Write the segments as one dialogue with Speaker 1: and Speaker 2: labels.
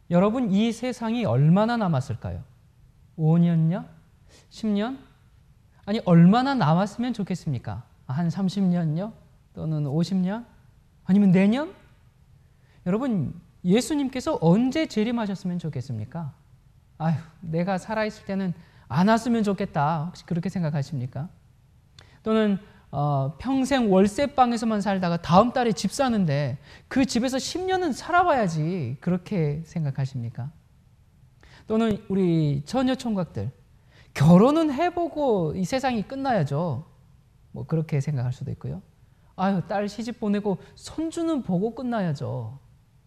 Speaker 1: 여러분, 이 세상이 얼마나 남았을까요? 5년요? 10년? 아니, 얼마나 남았으면 좋겠습니까? 한 30년요? 또는 50년? 아니면 내년? 여러분, 예수님께서 언제 재림하셨으면 좋겠습니까? 아휴, 내가 살아있을 때는 안 왔으면 좋겠다. 혹시 그렇게 생각하십니까? 또는 평생 월세방에서만 살다가 다음 달에 집 사는데 그 집에서 10년은 살아봐야지. 그렇게 생각하십니까? 또는 우리 처녀 총각들, 결혼은 해보고 이 세상이 끝나야죠. 뭐 그렇게 생각할 수도 있고요. 아유, 딸 시집 보내고 손주는 보고 끝나야죠.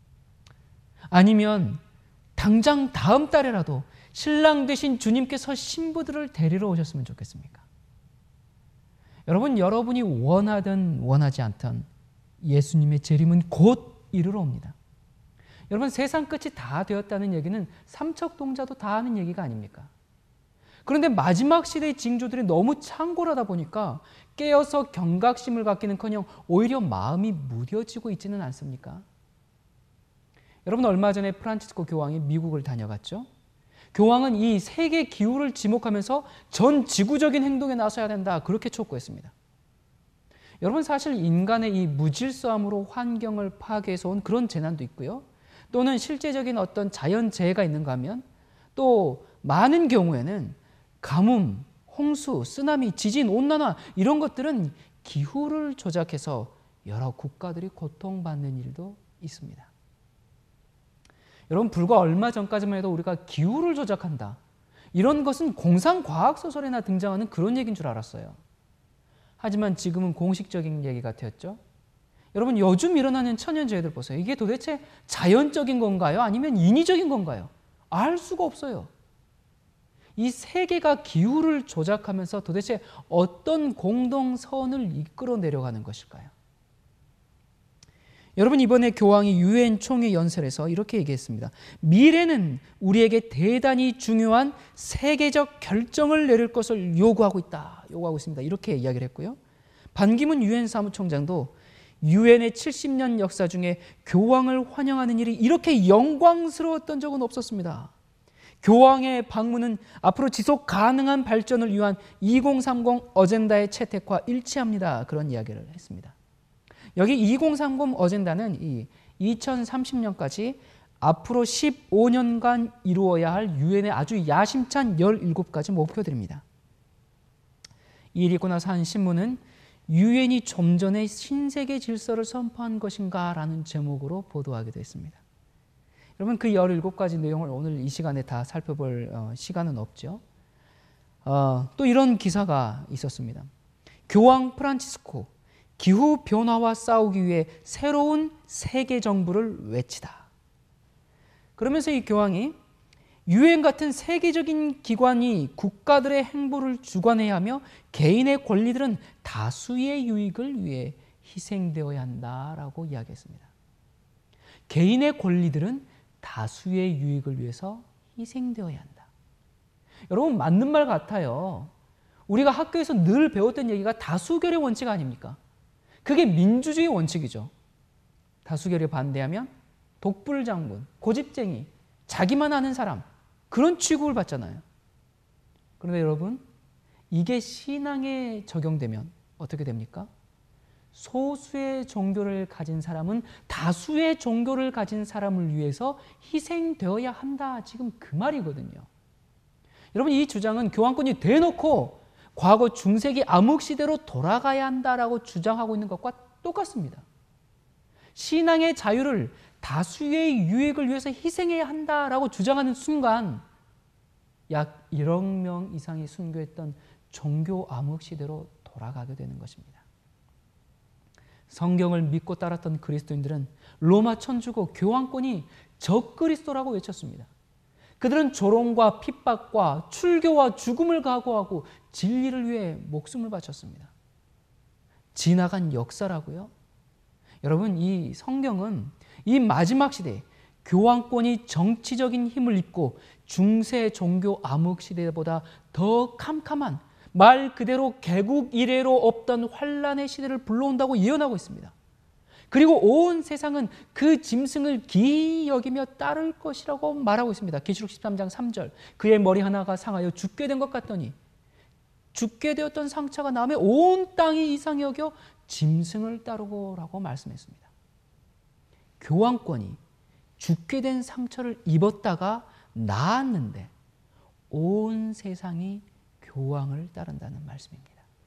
Speaker 1: 아니면 당장 다음 달에라도 신랑 되신 주님께서 신부들을 데리러 오셨으면 좋겠습니까? 여러분, 여러분이 원하든 원하지 않든 예수님의 재림은 곧 이르러 옵니다. 여러분, 세상 끝이 다 되었다는 얘기는 삼척동자도 다 하는 얘기가 아닙니까? 그런데 마지막 시대의 징조들이 너무 창궐하다 보니까 깨어서 경각심을 갖기는커녕 오히려 마음이 무뎌지고 있지는 않습니까? 여러분, 얼마 전에 프란치스코 교황이 미국을 다녀갔죠. 교황은 이 세계 기후를 지목하면서 전 지구적인 행동에 나서야 된다, 그렇게 촉구했습니다. 여러분, 사실 인간의 이 무질서함으로 환경을 파괴해서 온 그런 재난도 있고요. 또는 실제적인 어떤 자연재해가 있는가 하면 또 많은 경우에는 가뭄, 홍수, 쓰나미, 지진, 온난화 이런 것들은 기후를 조작해서 여러 국가들이 고통받는 일도 있습니다. 여러분, 불과 얼마 전까지만 해도 우리가 기후를 조작한다, 이런 것은 공상과학소설에나 등장하는 그런 얘기인 줄 알았어요. 하지만 지금은 공식적인 얘기가 되었죠. 여러분, 요즘 일어나는 천연재해들 보세요. 이게 도대체 자연적인 건가요? 아니면 인위적인 건가요? 알 수가 없어요. 이 세계가 기후를 조작하면서 도대체 어떤 공동선을 이끌어 내려가는 것일까요? 여러분, 이번에 교황이 유엔 총회 연설에서 이렇게 얘기했습니다. 미래는 우리에게 대단히 중요한 세계적 결정을 내릴 것을 요구하고 있습니다. 이렇게 이야기를 했고요. 반기문 유엔 사무총장도 유엔의 70년 역사 중에 교황을 환영하는 일이 이렇게 영광스러웠던 적은 없었습니다. 교황의 방문은 앞으로 지속 가능한 발전을 위한 2030 어젠다의 채택과 일치합니다. 그런 이야기를 했습니다. 여기 2030 어젠다는 이 2030년까지 앞으로 15년간 이루어야 할 유엔의 아주 야심찬 17가지 목표들입니다. 이 일이 있고 나서 한 신문은 유엔이 좀 전에 신세계 질서를 선포한 것인가 라는 제목으로 보도하기도 했습니다. 여러분, 그 17가지 내용을 오늘 이 시간에 다 살펴볼 시간은 없죠. 또 이런 기사가 있었습니다. 교황 프란치스코, 기후변화와 싸우기 위해 새로운 세계 정부를 외치다. 그러면서 이 교황이 유엔 같은 세계적인 기관이 국가들의 행보를 주관해야 하며 개인의 권리들은 다수의 유익을 위해 희생되어야 한다라고 이야기했습니다. 개인의 권리들은 다수의 유익을 위해서 희생되어야 한다. 여러분, 맞는 말 같아요. 우리가 학교에서 늘 배웠던 얘기가 다수결의 원칙 아닙니까? 그게 민주주의 원칙이죠. 다수결에 반대하면 독불장군, 고집쟁이, 자기만 아는 사람, 그런 취급을 받잖아요. 그런데 여러분, 이게 신앙에 적용되면 어떻게 됩니까? 소수의 종교를 가진 사람은 다수의 종교를 가진 사람을 위해서 희생되어야 한다. 지금 그 말이거든요. 여러분, 이 주장은 교황권이 대놓고 과거 중세기 암흑시대로 돌아가야 한다라고 주장하고 있는 것과 똑같습니다. 신앙의 자유를 다수의 유익을 위해서 희생해야 한다라고 주장하는 순간 약 1억 명 이상이 순교했던 종교 암흑시대로 돌아가게 되는 것입니다. 성경을 믿고 따랐던 그리스도인들은 로마 천주교 교황권이 적그리스도라고 외쳤습니다. 그들은 조롱과 핍박과 출교와 죽음을 각오하고 진리를 위해 목숨을 바쳤습니다. 지나간 역사라고요? 여러분, 이 성경은 이 마지막 시대에 교황권이 정치적인 힘을 입고 중세 종교 암흑 시대보다 더 캄캄한, 말 그대로 개국 이래로 없던 환란의 시대를 불러온다고 예언하고 있습니다. 그리고 온 세상은 그 짐승을 기이 여기며 따를 것이라고 말하고 있습니다. 계시록 13장 3절. 그의 머리 하나가 상하여 죽게 된 것 같더니 죽게 되었던 상처가 남에 온 땅이 이상히 여겨 짐승을 따르고라고 말씀했습니다. 교황권이 죽게 된 상처를 입었다가 나았는데 온 세상이 교황을 따른다는 말씀입니다.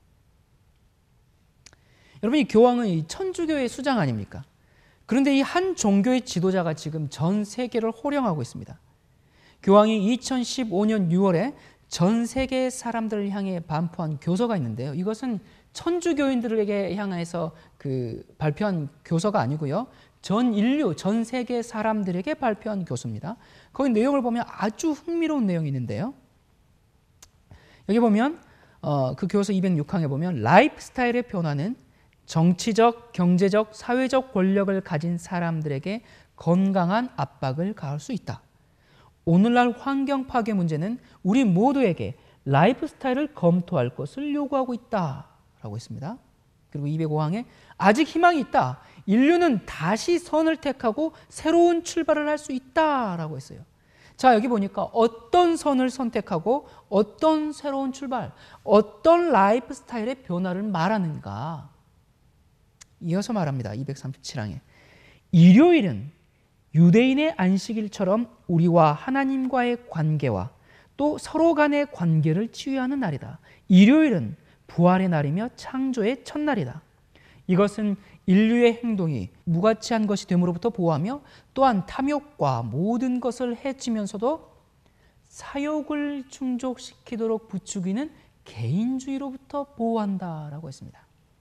Speaker 1: 여러분, 이 교황은 이 천주교의 수장 아닙니까? 그런데 이 한 종교의 지도자가 지금 전 세계를 호령하고 있습니다. 교황이 2015년 6월에 전 세계 사람들을 향해 반포한 교서가 있는데요. 이것은 천주교인들에게 향해서 발표한 교서가 아니고요. 전 인류, 전 세계 사람들에게 발표한 교서입니다. 거기 내용을 보면 아주 흥미로운 내용이 있는데요. 여기 보면 그 교서 206항에 보면 라이프 스타일의 변화는 정치적, 경제적, 사회적 권력을 가진 사람들에게 건강한 압박을 가할 수 있다. 오늘날 환경 파괴 문제는 우리 모두에게 라이프 스타일을 검토할 것을 요구하고 있다라고 했습니다. 그리고 205항에 아직 희망이 있다. 인류는 다시 선을 택하고 새로운 출발을 할 수 있다라고 했어요. 자, 여기 보니까 어떤 선을 선택하고 어떤 새로운 출발, 어떤 라이프 스타일의 변화를 말하는가. 이어서 말합니다. 237항에 일요일은 유대인의 안식일처럼 우리와 하나님과의 관계와 또 서로 간의 관계를 치유하는 날이다. 일요일은 부활의 날이며 창조의 첫날이다. 이것은 인류의 행동이 무가치한 것이 됨으로부터 보호하며 또한 탐욕과 모든 것을 해치면서도 사욕을 충족시키도록 부추기는 개인주의로부터 보호한다라고 했습니다.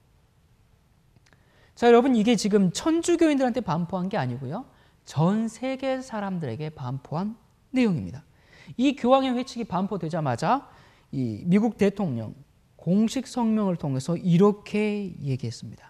Speaker 1: 자, 여러분, 이게 지금 천주교인들한테 반포한 게 아니고요. 전 세계 사람들에게 반포한 내용입니다. 이 교황의 회칙이 반포되자마자 이 미국 대통령 공식 성명을 통해서 이렇게 얘기했습니다.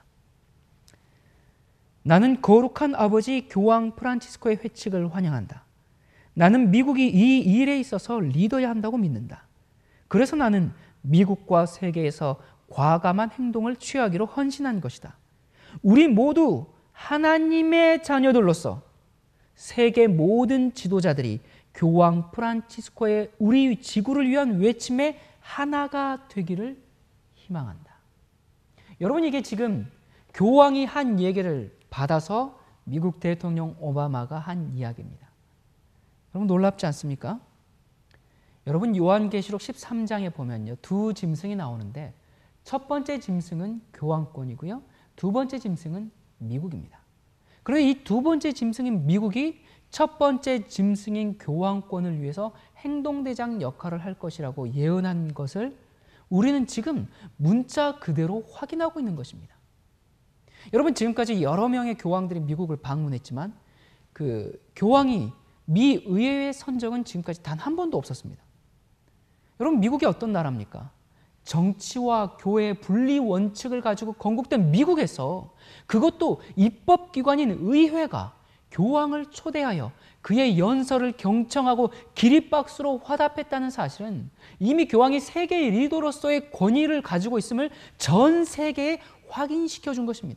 Speaker 1: 나는 거룩한 아버지 교황 프란치스코의 회칙을 환영한다. 나는 미국이 이 일에 있어서 리더해야 한다고 믿는다. 그래서 나는 미국과 세계에서 과감한 행동을 취하기로 헌신한 것이다. 우리 모두 하나님의 자녀들로서 세계 모든 지도자들이 교황 프란치스코의 우리 지구를 위한 외침에 하나가 되기를 희망한다. 여러분, 이게 지금 교황이 한 얘기를 받아서 미국 대통령 오바마가 한 이야기입니다. 여러분, 놀랍지 않습니까? 여러분, 요한계시록 13장에 보면요, 두 짐승이 나오는데 첫 번째 짐승은 교황권이고요, 두 번째 짐승은 미국입니다. 그런데 이 두 번째 짐승인 미국이 첫 번째 짐승인 교황권을 위해서 행동대장 역할을 할 것이라고 예언한 것을 우리는 지금 문자 그대로 확인하고 있는 것입니다. 여러분, 지금까지 여러 명의 교황들이 미국을 방문했지만 그 교황이 미 의회의 선정은 지금까지 단 한 번도 없었습니다. 여러분, 미국이 어떤 나라입니까? 정치와 교회의 분리 원칙을 가지고 건국된 미국에서, 그것도 입법기관인 의회가 교황을 초대하여 그의 연설을 경청하고 기립박수로 화답했다는 사실은 이미 교황이 세계의 리더로서의 권위를 가지고 있음을 전 세계에 확인시켜 준 것입니다.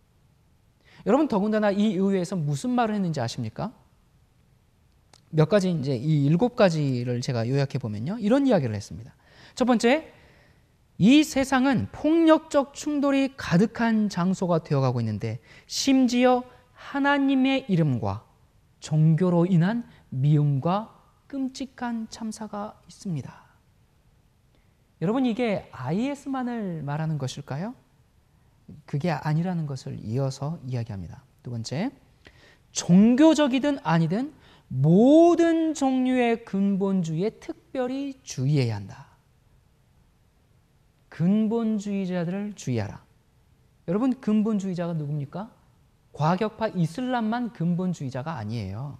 Speaker 1: 여러분, 더군다나 이 의회에서 무슨 말을 했는지 아십니까? 몇 가지, 이제 이 7가지를 제가 요약해 보면요, 이런 이야기를 했습니다. 첫 번째, 이 세상은 폭력적 충돌이 가득한 장소가 되어가고 있는데 심지어 하나님의 이름과 종교로 인한 미움과 끔찍한 참사가 있습니다. 여러분, 이게 IS만을 말하는 것일까요? 그게 아니라는 것을 이어서 이야기합니다. 두 번째, 종교적이든 아니든 모든 종류의 근본주의에 특별히 주의해야 한다. 근본주의자들을 주의하라. 여러분, 근본주의자가 누굽니까? 과격파 이슬람만 근본주의자가 아니에요.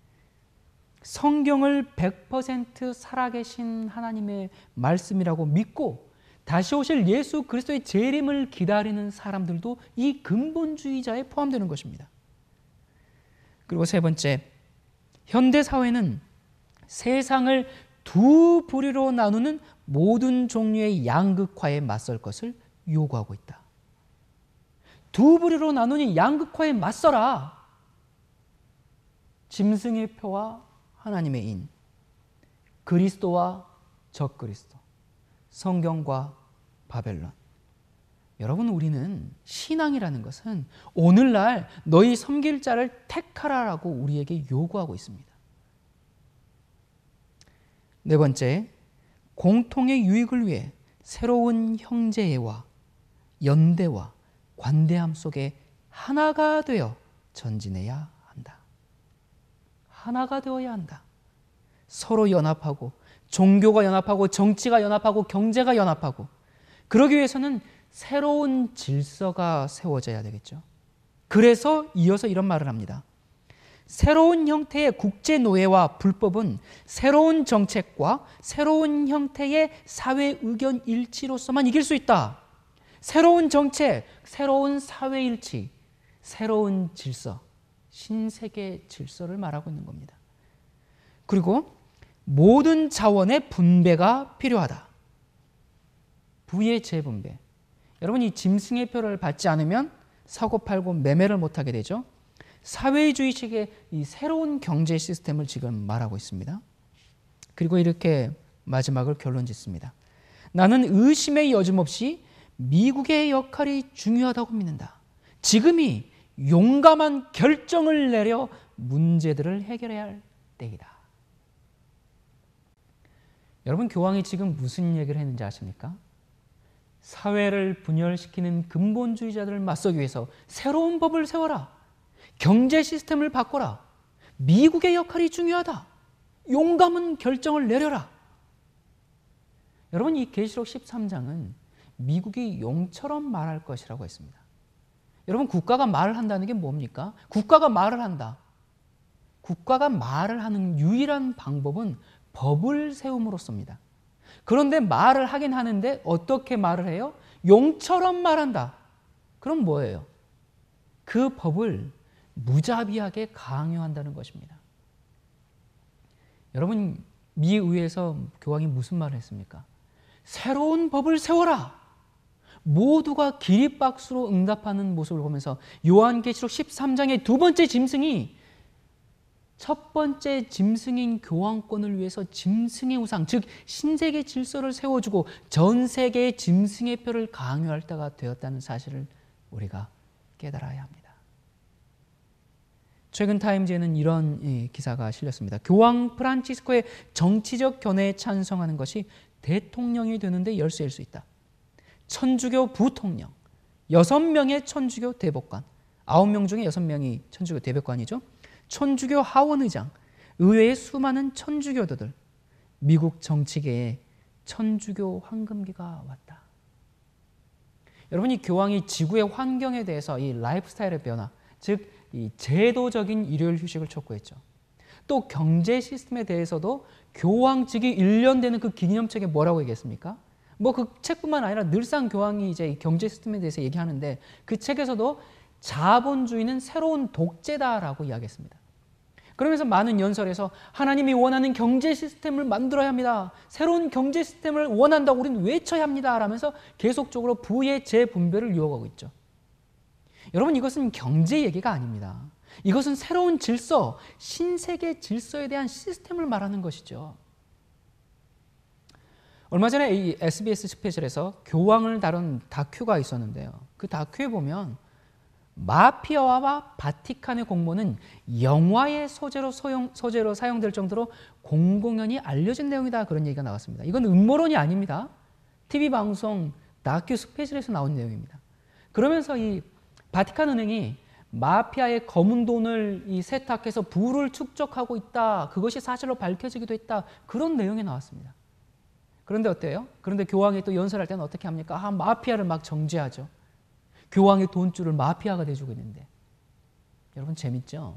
Speaker 1: 성경을 100% 살아계신 하나님의 말씀이라고 믿고 다시 오실 예수 그리스도의 재림을 기다리는 사람들도 이 근본주의자에 포함되는 것입니다. 그리고 세 번째, 현대 사회는 세상을 두 부류로 나누는 모든 종류의 양극화에 맞설 것을 요구하고 있다. 두 부류로 나누니 양극화에 맞서라. 짐승의 표와 하나님의 인, 그리스도와 적그리스도, 성경과 바벨론. 여러분, 우리는 신앙이라는 것은 오늘날 너희 섬길 자를 택하라라고 우리에게 요구하고 있습니다. 네 번째, 공통의 유익을 위해 새로운 형제애와 연대와 관대함 속에 하나가 되어 전진해야 한다. 하나가 되어야 한다. 서로 연합하고, 종교가 연합하고, 정치가 연합하고, 경제가 연합하고, 그러기 위해서는 새로운 질서가 세워져야 되겠죠. 그래서 이어서 이런 말을 합니다. 새로운 형태의 국제노예와 불법은 새로운 정책과 새로운 형태의 사회 의견 일치로서만 이길 수 있다. 새로운 정책, 새로운 사회 일치, 새로운 질서, 신세계 질서를 말하고 있는 겁니다. 그리고 모든 자원의 분배가 필요하다. 부의 재분배. 여러분, 이 짐승의 표를 받지 않으면 사고 팔고 매매를 못하게 되죠. 사회주의식의 이 새로운 경제 시스템을 지금 말하고 있습니다. 그리고 이렇게 마지막을 결론 짓습니다. 나는 의심의 여짐 없이 미국의 역할이 중요하다고 믿는다. 지금이 용감한 결정을 내려 문제들을 해결해야 할 때이다. 여러분, 교황이 지금 무슨 얘기를 했는지 아십니까? 사회를 분열시키는 근본주의자들을 맞서기 위해서 새로운 법을 세워라. 경제 시스템을 바꿔라. 미국의 역할이 중요하다. 용감한 결정을 내려라. 여러분, 이 계시록 13장은 미국이 용처럼 말할 것이라고 했습니다. 여러분, 국가가 말을 한다는 게 뭡니까? 국가가 말을 한다. 국가가 말을 하는 유일한 방법은 법을 세움으로써입니다. 그런데 말을 하긴 하는데 어떻게 말을 해요? 용처럼 말한다. 그럼 뭐예요? 그 법을 무자비하게 강요한다는 것입니다. 여러분, 미 의회에서 교황이 무슨 말을 했습니까? 새로운 법을 세워라. 모두가 기립박수로 응답하는 모습을 보면서 요한계시록 13장의 두 번째 짐승이 첫 번째 짐승인 교황권을 위해서 짐승의 우상, 즉 신세계 질서를 세워주고 전 세계의 짐승의 표를 강요할 때가 되었다는 사실을 우리가 깨달아야 합니다. 최근 타임즈에는 이런 기사가 실렸습니다. 교황 프란치스코의 정치적 견해에 찬성하는 것이 대통령이 되는데 열쇠일 수 있다. 천주교 부통령, 6명의 천주교 대법관, 9명 중에 6명이 천주교 대법관이죠. 천주교 하원의장, 의회의 수많은 천주교도들, 미국 정치계에 천주교 황금기가 왔다. 여러분, 이 교황이 지구의 환경에 대해서 이 라이프 스타일의 변화, 즉 이 제도적인 일요일 휴식을 촉구했죠. 또 경제 시스템에 대해서도 교황직이 1년 되는 그 기념책에 뭐라고 얘기했습니까? 뭐 그 책뿐만 아니라 늘상 교황이 이제 이 경제 시스템에 대해서 얘기하는데 그 책에서도 자본주의는 새로운 독재다라고 이야기했습니다. 그러면서 많은 연설에서 하나님이 원하는 경제 시스템을 만들어야 합니다. 새로운 경제 시스템을 원한다고 우리는 외쳐야 합니다. 라면서 계속적으로 부의 재분배를 유혹하고 있죠. 여러분, 이것은 경제 얘기가 아닙니다. 이것은 새로운 질서, 신세계 질서에 대한 시스템을 말하는 것이죠. 얼마 전에 이 SBS 스페셜에서 교황을 다룬 다큐가 있었는데요. 그 다큐에 보면 마피아와 바티칸의 공모는 영화의 소재로 사용될 정도로 공공연히 알려진 내용이다, 그런 얘기가 나왔습니다. 이건 음모론이 아닙니다. TV 방송 다큐 스페셜에서 나온 내용입니다. 그러면서 이 바티칸 은행이 마피아의 검은 돈을 세탁해서 부를 축적하고 있다, 그것이 사실로 밝혀지기도 했다, 그런 내용이 나왔습니다. 그런데 어때요? 그런데 교황이 또 연설할 때는 어떻게 합니까? 마피아를 막 정죄하죠. 교황의 돈줄을 마피아가 대주고 있는데. 여러분, 재밌죠?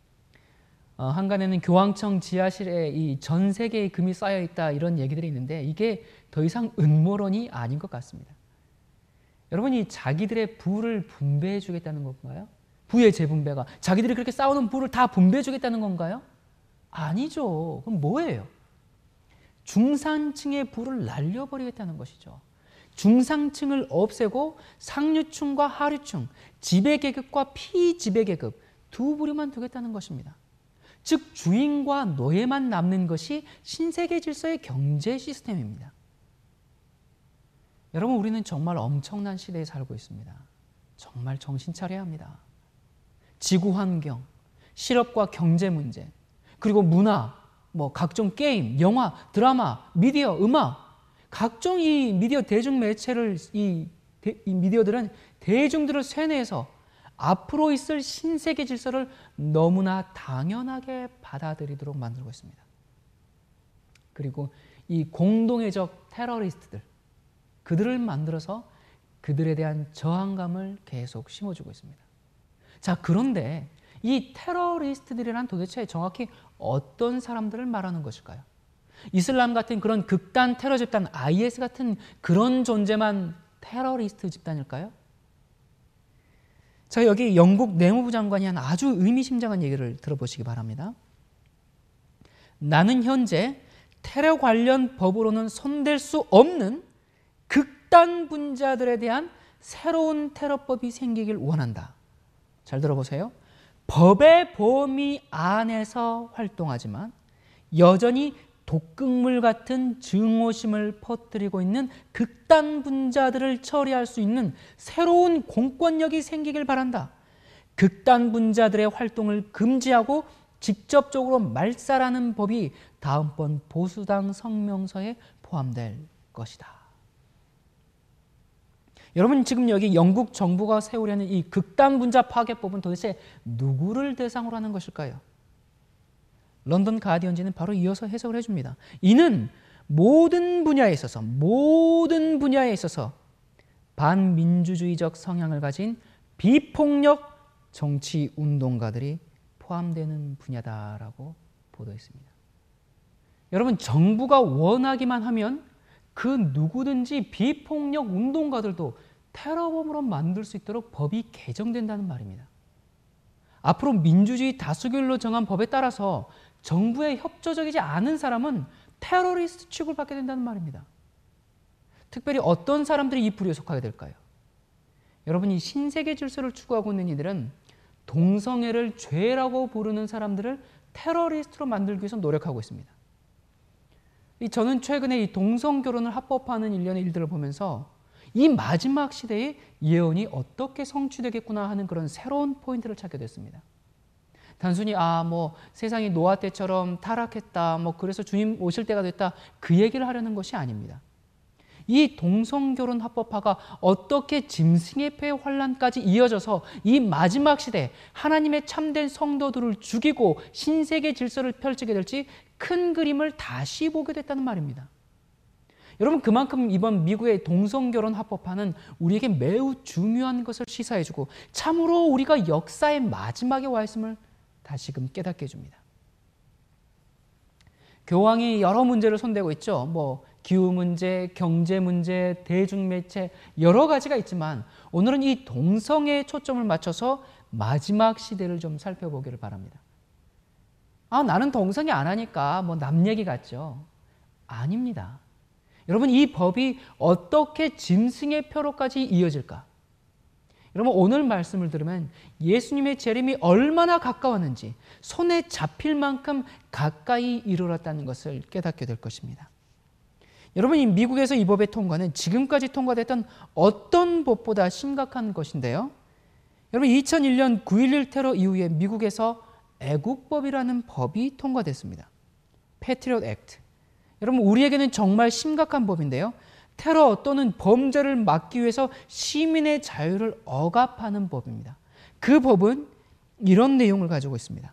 Speaker 1: 한간에는 교황청 지하실에 이 전 세계의 금이 쌓여 있다, 이런 얘기들이 있는데 이게 더 이상 음모론이 아닌 것 같습니다. 여러분, 이 자기들의 부를 분배해 주겠다는 건가요? 부의 재분배가 자기들이 그렇게 쌓아놓은 부를 다 분배해 주겠다는 건가요? 아니죠. 그럼 뭐예요? 중산층의 부를 날려버리겠다는 것이죠. 중상층을 없애고 상류층과 하류층, 지배계급과 피지배계급 두 부류만 두겠다는 것입니다. 즉 주인과 노예만 남는 것이 신세계 질서의 경제 시스템입니다. 여러분, 우리는 정말 엄청난 시대에 살고 있습니다. 정말 정신 차려야 합니다. 지구환경, 실업과 경제 문제, 그리고 문화, 각종 게임, 영화, 드라마, 미디어, 음악, 각종 이 미디어 대중매체를 이 미디어들은 대중들을 세뇌해서 앞으로 있을 신세계 질서를 너무나 당연하게 받아들이도록 만들고 있습니다. 그리고 이 공동애적 테러리스트들, 그들을 만들어서 그들에 대한 저항감을 계속 심어주고 있습니다. 자, 그런데 이 테러리스트들이란 도대체 정확히 어떤 사람들을 말하는 것일까요? 이슬람 같은 그런 극단 테러 집단, IS 같은 그런 존재만 테러리스트 집단일까요? 자, 여기 영국 내무부 장관이 한 아주 의미심장한 얘기를 들어보시기 바랍니다. 나는 현재 테러 관련 법으로는 손댈 수 없는 극단 분자들에 대한 새로운 테러법이 생기길 원한다. 잘 들어보세요. 법의 범위 안에서 활동하지만 여전히 독극물 같은 증오심을 퍼뜨리고 있는 극단 분자들을 처리할 수 있는 새로운 공권력이 생기길 바란다. 극단 분자들의 활동을 금지하고 직접적으로 말살하는 법이 다음번 보수당 성명서에 포함될 것이다. 여러분, 지금 여기 영국 정부가 세우려는 이 극단 분자 파괴법은 도대체 누구를 대상으로 하는 것일까요? 런던 가디언지는 바로 이어서 해석을 해줍니다. 이는 모든 분야에 있어서 반민주주의적 성향을 가진 비폭력 정치 운동가들이 포함되는 분야다라고 보도했습니다. 여러분, 정부가 원하기만 하면 그 누구든지 비폭력 운동가들도 테러범으로 만들 수 있도록 법이 개정된다는 말입니다. 앞으로 민주주의 다수결로 정한 법에 따라서 정부에 협조적이지 않은 사람은 테러리스트 취급을 받게 된다는 말입니다. 특별히 어떤 사람들이 이 부류에 속하게 될까요? 여러분, 이 신세계 질서를 추구하고 있는 이들은 동성애를 죄라고 부르는 사람들을 테러리스트로 만들기 위해서 노력하고 있습니다. 저는 최근에 이 동성결혼을 합법화하는 일련의 일들을 보면서 이 마지막 시대의 예언이 어떻게 성취되겠구나 하는 그런 새로운 포인트를 찾게 됐습니다. 단순히 세상이 노아 때처럼 타락했다, 그래서 주님 오실 때가 됐다, 그 얘기를 하려는 것이 아닙니다. 이 동성결혼 합법화가 어떻게 짐승의 폐 환란까지 이어져서 이 마지막 시대 하나님의 참된 성도들을 죽이고 신세계 질서를 펼치게 될지 큰 그림을 다시 보게 됐다는 말입니다. 여러분, 그만큼 이번 미국의 동성결혼 합법화는 우리에게 매우 중요한 것을 시사해주고 참으로 우리가 역사의 마지막에 와 있음을 다시금 깨닫게 해줍니다. 교황이 여러 문제를 손대고 있죠. 기후 문제, 경제 문제, 대중매체 여러 가지가 있지만 오늘은 이 동성애에 초점을 맞춰서 마지막 시대를 좀 살펴보기를 바랍니다. 나는 동성애 안 하니까 남 얘기 같죠. 아닙니다. 여러분, 이 법이 어떻게 짐승의 표로까지 이어질까? 여러분, 오늘 말씀을 들으면 예수님의 재림이 얼마나 가까웠는지 손에 잡힐 만큼 가까이 이르렀다는 것을 깨닫게 될 것입니다. 여러분, 이 미국에서 이 법의 통과는 지금까지 통과됐던 어떤 법보다 심각한 것인데요. 여러분, 2001년 9.11 테러 이후에 미국에서 애국법이라는 법이 통과됐습니다. 패트리엇 액트. 여러분, 우리에게는 정말 심각한 법인데요. 테러 또는 범죄를 막기 위해서 시민의 자유를 억압하는 법입니다. 그 법은 이런 내용을 가지고 있습니다.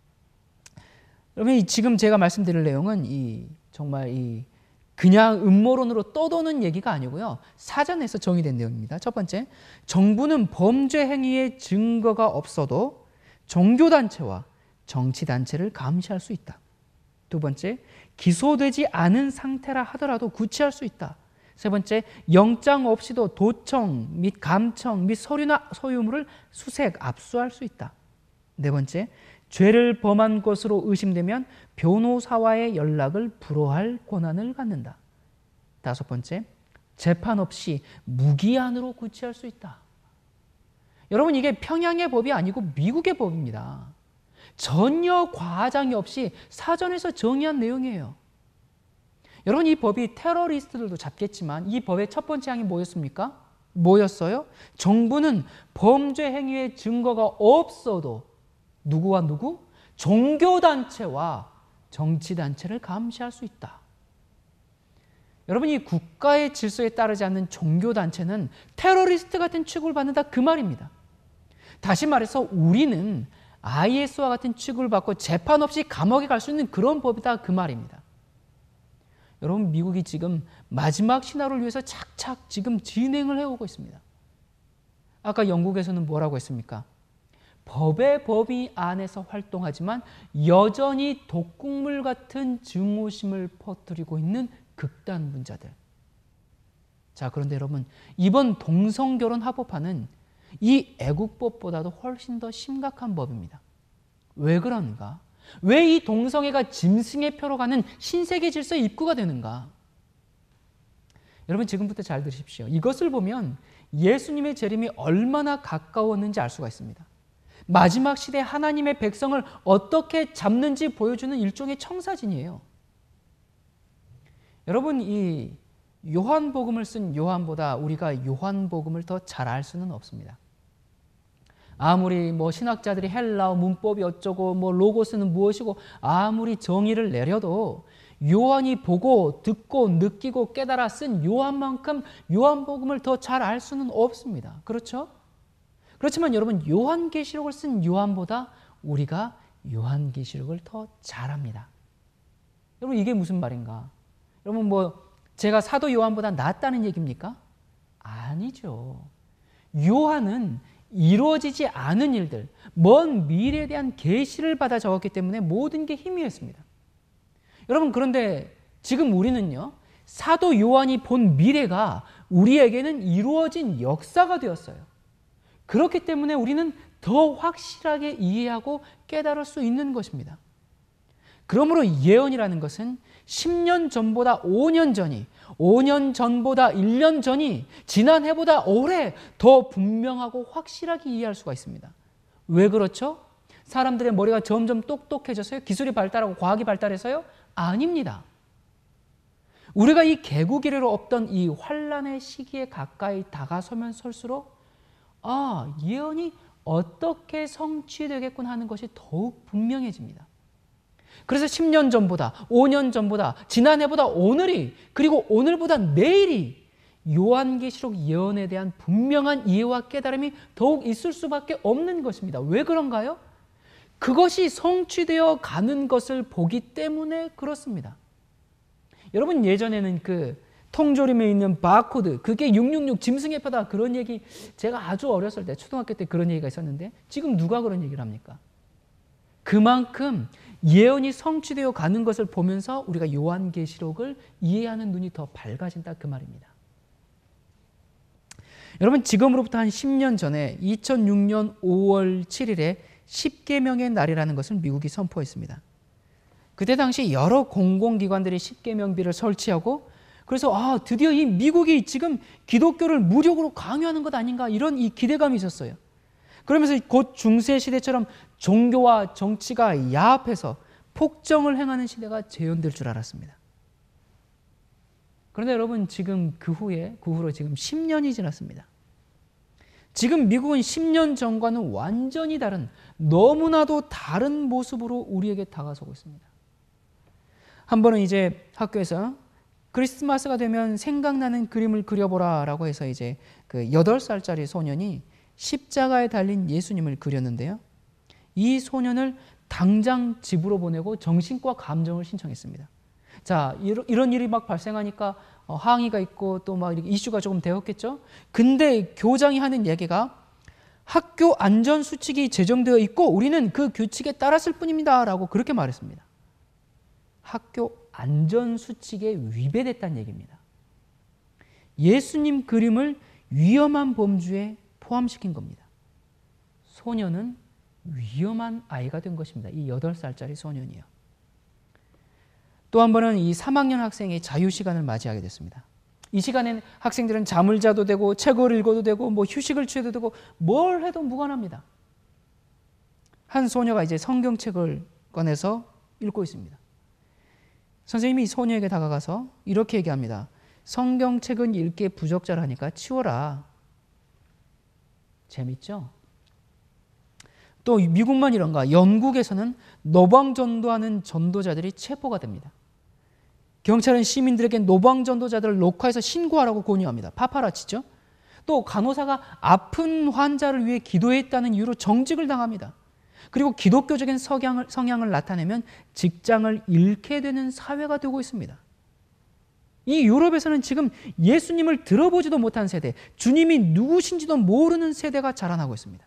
Speaker 1: 여러분, 지금 제가 말씀드릴 내용은 정말 그냥 음모론으로 떠도는 얘기가 아니고요. 사전에서 정의된 내용입니다. 첫 번째, 정부는 범죄 행위의 증거가 없어도 종교단체와 정치단체를 감시할 수 있다. 두 번째, 기소되지 않은 상태라 하더라도 구치할 수 있다. 세 번째, 영장 없이도 도청 및 감청 및 서류나 소유물을 수색, 압수할 수 있다. 네 번째, 죄를 범한 것으로 의심되면 변호사와의 연락을 불허할 권한을 갖는다. 다섯 번째, 재판 없이 무기한으로 구치할 수 있다. 여러분, 이게 평양의 법이 아니고 미국의 법입니다. 전혀 과장이 없이 사전에서 정의한 내용이에요. 여러분, 이 법이 테러리스트들도 잡겠지만 이 법의 첫 번째 항이 뭐였습니까? 뭐였어요? 정부는 범죄 행위의 증거가 없어도 누구와 누구? 종교단체와 정치단체를 감시할 수 있다. 여러분, 이 국가의 질서에 따르지 않는 종교단체는 테러리스트 같은 취급을 받는다, 그 말입니다. 다시 말해서 우리는 IS와 같은 취급을 받고 재판 없이 감옥에 갈 수 있는 그런 법이다, 그 말입니다. 여러분, 미국이 지금 마지막 신화를 위해서 착착 지금 진행을 해오고 있습니다. 아까 영국에서는 뭐라고 했습니까? 법의 범위 안에서 활동하지만 여전히 독극물 같은 증오심을 퍼뜨리고 있는 극단분자들. 자, 그런데 여러분, 이번 동성결혼 합법화는 이 애국법보다도 훨씬 더 심각한 법입니다. 왜 그런가? 왜 이 동성애가 짐승의 표로 가는 신세계 질서의 입구가 되는가? 여러분, 지금부터 잘 들으십시오. 이것을 보면 예수님의 재림이 얼마나 가까웠는지 알 수가 있습니다. 마지막 시대 하나님의 백성을 어떻게 잡는지 보여주는 일종의 청사진이에요. 여러분, 이 요한복음을 쓴 요한보다 우리가 요한복음을 더 잘 알 수는 없습니다. 아무리 신학자들이 헬라어 문법이 어쩌고 로고스는 무엇이고 아무리 정의를 내려도 요한이 보고 듣고 느끼고 깨달아 쓴 요한만큼 요한복음을 더 잘 알 수는 없습니다. 그렇죠? 그렇지만 여러분, 요한계시록을 쓴 요한보다 우리가 요한계시록을 더 잘합니다. 여러분, 이게 무슨 말인가? 여러분, 제가 사도 요한보다 낫다는 얘기입니까? 아니죠. 요한은 이루어지지 않은 일들, 먼 미래에 대한 계시를 받아 적었기 때문에 모든 게 희미했습니다. 여러분, 그런데 지금 우리는요, 사도 요한이 본 미래가 우리에게는 이루어진 역사가 되었어요. 그렇기 때문에 우리는 더 확실하게 이해하고 깨달을 수 있는 것입니다. 그러므로 예언이라는 것은 10년 전보다 5년 전이, 5년 전보다 1년 전이, 지난 해보다 올해 더 분명하고 확실하게 이해할 수가 있습니다. 왜 그렇죠? 사람들의 머리가 점점 똑똑해져서요? 기술이 발달하고 과학이 발달해서요? 아닙니다. 우리가 이 개국 이래로 없던 이 환란의 시기에 가까이 다가서면 설수록 예언이 어떻게 성취되겠군 하는 것이 더욱 분명해집니다. 그래서 10년 전보다 5년 전보다 지난해보다 오늘이, 그리고 오늘보다 내일이 요한계시록 예언에 대한 분명한 이해와 깨달음이 더욱 있을 수밖에 없는 것입니다. 왜 그런가요? 그것이 성취되어 가는 것을 보기 때문에 그렇습니다. 여러분, 예전에는 그 통조림에 있는 바코드, 그게 666 짐승의 표다, 그런 얘기, 제가 아주 어렸을 때 초등학교 때 그런 얘기가 있었는데 지금 누가 그런 얘기를 합니까? 그만큼 예언이 성취되어 가는 것을 보면서 우리가 요한계시록을 이해하는 눈이 더 밝아진다, 그 말입니다. 여러분, 지금으로부터 한 10년 전에 2006년 5월 7일에 10계명의 날이라는 것을 미국이 선포했습니다. 그때 당시 여러 공공기관들이 10계명비를 설치하고, 그래서 드디어 이 미국이 지금 기독교를 무력으로 강요하는 것 아닌가, 이런 이 기대감이 있었어요. 그러면서 곧 중세시대처럼 종교와 정치가 야합해서 폭정을 행하는 시대가 재현될 줄 알았습니다. 그런데 여러분, 지금 그 후로 지금 10년이 지났습니다. 지금 미국은 10년 전과는 완전히 다른, 너무나도 다른 모습으로 우리에게 다가서고 있습니다. 한 번은 이제 학교에서 크리스마스가 되면 생각나는 그림을 그려보라 라고 해서 이제 그 8살짜리 소년이 십자가에 달린 예수님을 그렸는데요. 이 소년을 당장 집으로 보내고 정신과 감정을 신청했습니다. 자, 이런 일이 막 발생하니까 항의가 있고 또 막 이슈가 조금 되었겠죠. 근데 교장이 하는 얘기가 학교 안전 수칙이 제정되어 있고 우리는 그 규칙에 따랐을 뿐입니다 라고 그렇게 말했습니다. 학교 안전 수칙에 위배됐다는 얘기입니다. 예수님 그림을 위험한 범주에 포함시킨 겁니다. 소년은 위험한 아이가 된 것입니다. 이 8살짜리 소년이요. 또 한 번은 이 3학년 학생이 자유시간을 맞이하게 됐습니다. 이 시간엔 학생들은 잠을 자도 되고 책을 읽어도 되고 뭐 휴식을 취해도 되고 뭘 해도 무관합니다. 한 소녀가 이제 성경책을 꺼내서 읽고 있습니다. 선생님이 이 소녀에게 다가가서 이렇게 얘기합니다. 성경책은 읽기에 부적절하니까 치워라. 재밌죠? 또 미국만 이런가? 영국에서는 노방전도하는 전도자들이 체포가 됩니다. 경찰은 시민들에게 노방전도자들을 녹화해서 신고하라고 권유합니다. 파파라치죠. 또 간호사가 아픈 환자를 위해 기도했다는 이유로 정직을 당합니다. 그리고 기독교적인 성향을 나타내면 직장을 잃게 되는 사회가 되고 있습니다. 이 유럽에서는 지금 예수님을 들어보지도 못한 세대, 주님이 누구신지도 모르는 세대가 자라나고 있습니다.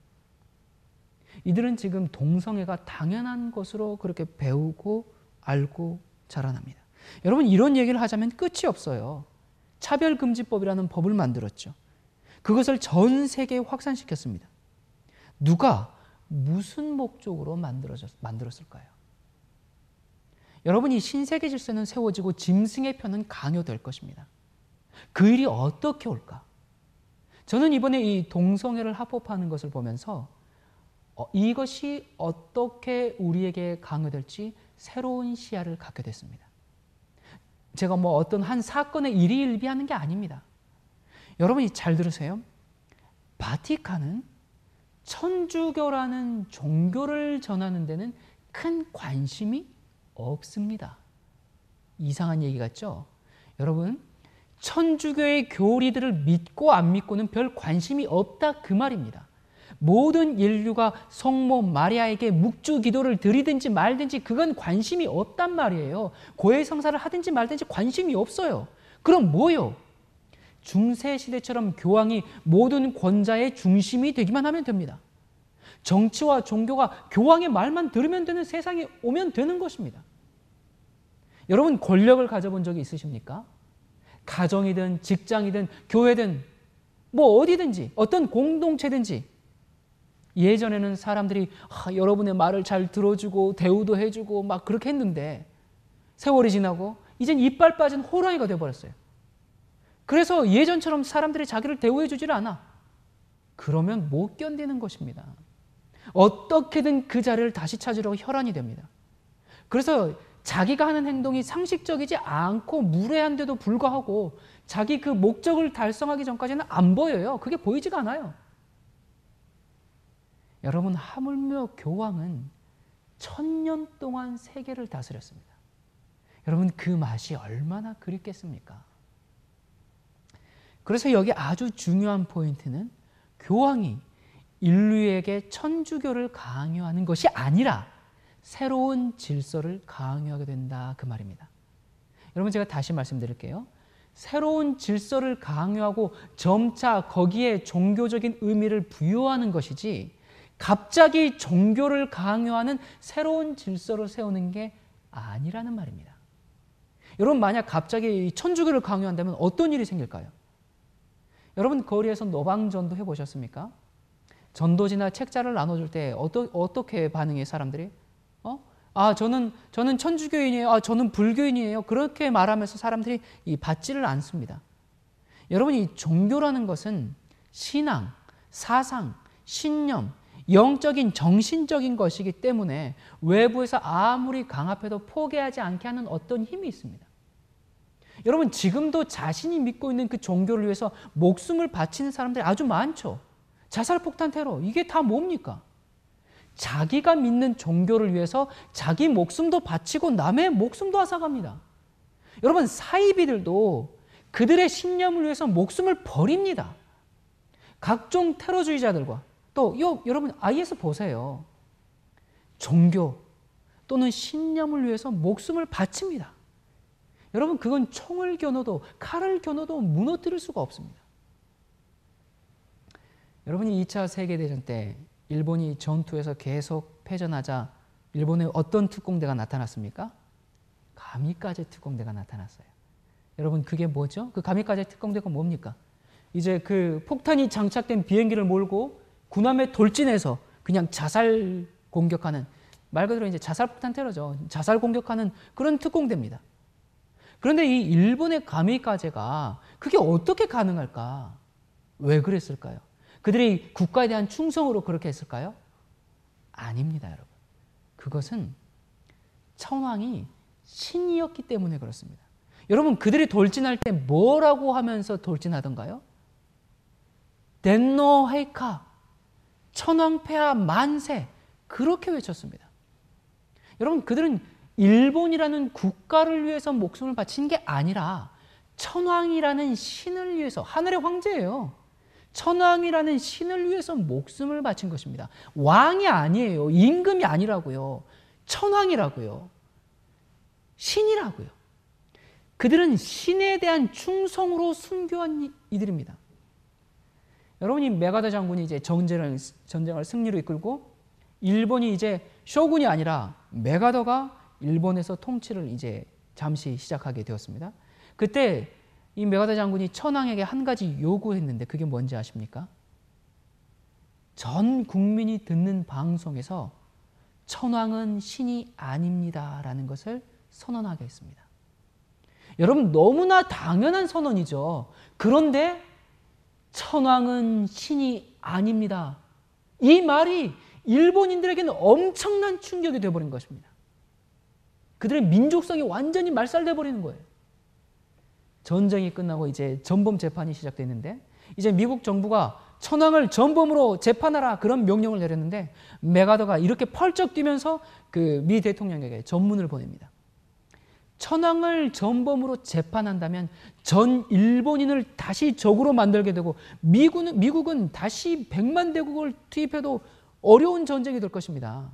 Speaker 1: 이들은 지금 동성애가 당연한 것으로 그렇게 배우고 알고 자라납니다. 여러분, 이런 얘기를 하자면 끝이 없어요. 차별금지법이라는 법을 만들었죠. 그것을 전 세계에 확산시켰습니다. 누가 무슨 목적으로 만들었을까요? 여러분, 이 신세계 질서는 세워지고 짐승의 편은 강요될 것입니다. 그 일이 어떻게 올까? 저는 이번에 이 동성애를 합법화하는 것을 보면서 이것이 어떻게 우리에게 강요될지 새로운 시야를 갖게 됐습니다. 제가 뭐 어떤 한 사건의 일희일비하는 게 아닙니다. 여러분이 잘 들으세요. 바티칸은 천주교라는 종교를 전하는 데는 큰 관심이 없습니다. 이상한 얘기 같죠? 여러분, 천주교의 교리들을 믿고 안 믿고는 별 관심이 없다 그 말입니다. 모든 인류가 성모 마리아에게 묵주 기도를 드리든지 말든지 그건 관심이 없단 말이에요. 고해성사를 하든지 말든지 관심이 없어요. 그럼 뭐요? 중세시대처럼 교황이 모든 권자의 중심이 되기만 하면 됩니다. 정치와 종교가 교황의 말만 들으면 되는 세상이 오면 되는 것입니다. 여러분, 권력을 가져본 적이 있으십니까? 가정이든 직장이든 교회든 뭐 어디든지 어떤 공동체든지 예전에는 사람들이 여러분의 말을 잘 들어주고 대우도 해주고 막 그렇게 했는데 세월이 지나고 이젠 이빨 빠진 호랑이가 돼버렸어요. 그래서 예전처럼 사람들이 자기를 대우해 주질 않아. 그러면 못 견디는 것입니다. 어떻게든 그 자리를 다시 찾으려고 혈안이 됩니다. 그래서 자기가 하는 행동이 상식적이지 않고 무례한데도 불구하고 자기 그 목적을 달성하기 전까지는 안 보여요. 그게 보이지가 않아요. 여러분, 하물며 교황은 1000년 동안 세계를 다스렸습니다. 여러분, 그 맛이 얼마나 그립겠습니까? 그래서 여기 아주 중요한 포인트는 교황이 인류에게 천주교를 강요하는 것이 아니라 새로운 질서를 강요하게 된다 그 말입니다. 여러분, 제가 다시 말씀드릴게요. 새로운 질서를 강요하고 점차 거기에 종교적인 의미를 부여하는 것이지 갑자기 종교를 강요하는 새로운 질서를 세우는 게 아니라는 말입니다. 여러분, 만약 갑자기 천주교를 강요한다면 어떤 일이 생길까요? 여러분, 거리에서 노방전도 해보셨습니까? 전도지나 책자를 나눠줄 때 어떻게 반응해요, 사람들이? 저는 천주교인이에요. 저는 불교인이에요. 그렇게 말하면서 사람들이 받지를 않습니다. 여러분, 이 종교라는 것은 신앙, 사상, 신념, 영적인 정신적인 것이기 때문에 외부에서 아무리 강압해도 포기하지 않게 하는 어떤 힘이 있습니다. 여러분, 지금도 자신이 믿고 있는 그 종교를 위해서 목숨을 바치는 사람들이 아주 많죠. 자살폭탄 테러, 이게 다 뭡니까? 자기가 믿는 종교를 위해서 자기 목숨도 바치고 남의 목숨도 앗아갑니다. 여러분, 사이비들도 그들의 신념을 위해서 목숨을 버립니다. 각종 테러주의자들과 또 여러분 IS 보세요. 종교 또는 신념을 위해서 목숨을 바칩니다. 여러분, 그건 총을 겨눠도 칼을 겨눠도 무너뜨릴 수가 없습니다. 여러분이 2차 세계대전 때 일본이 전투에서 계속 패전하자 일본에 어떤 특공대가 나타났습니까? 가미카제 특공대가 나타났어요. 여러분, 그게 뭐죠? 그 가미카제 특공대가 뭡니까? 이제 그 폭탄이 장착된 비행기를 몰고 군함에 돌진해서 그냥 자살 공격하는, 말 그대로 이제 자살폭탄 테러죠. 자살 공격하는 그런 특공대입니다. 그런데 이 일본의 가미카제가 그게 어떻게 가능할까? 왜 그랬을까요? 그들이 국가에 대한 충성으로 그렇게 했을까요? 아닙니다, 여러분. 그것은 천황이 신이었기 때문에 그렇습니다. 여러분, 그들이 돌진할 때 뭐라고 하면서 돌진하던가요? 덴노 헤이카, 천황폐하 만세, 그렇게 외쳤습니다. 여러분, 그들은 일본이라는 국가를 위해서 목숨을 바친 게 아니라 천황이라는 신을 위해서, 하늘의 황제예요. 천황이라는 신을 위해서 목숨을 바친 것입니다. 왕이 아니에요. 임금이 아니라고요. 천황이라고요. 신이라고요. 그들은 신에 대한 충성으로 순교한 이들입니다. 여러분이 메가다 장군이 이제 전쟁을 승리로 이끌고 일본이 이제 쇼군이 아니라 메가더가 일본에서 통치를 이제 잠시 시작하게 되었습니다. 그때 이 메가다 장군이 천황에게 한 가지 요구했는데 그게 뭔지 아십니까? 전 국민이 듣는 방송에서 천황은 신이 아닙니다라는 것을 선언하게 했습니다. 여러분, 너무나 당연한 선언이죠. 그런데 천황은 신이 아닙니다. 이 말이 일본인들에게는 엄청난 충격이 되어버린 것입니다. 그들의 민족성이 완전히 말살돼 버리는 거예요. 전쟁이 끝나고 이제 전범 재판이 시작됐는데 이제 미국 정부가 천황을 전범으로 재판하라 그런 명령을 내렸는데 메가더가 이렇게 펄쩍 뛰면서 그 미 대통령에게 전문을 보냅니다. 천황을 전범으로 재판한다면 전 일본인을 다시 적으로 만들게 되고 미국은 다시 100만 대국을 투입해도 어려운 전쟁이 될 것입니다.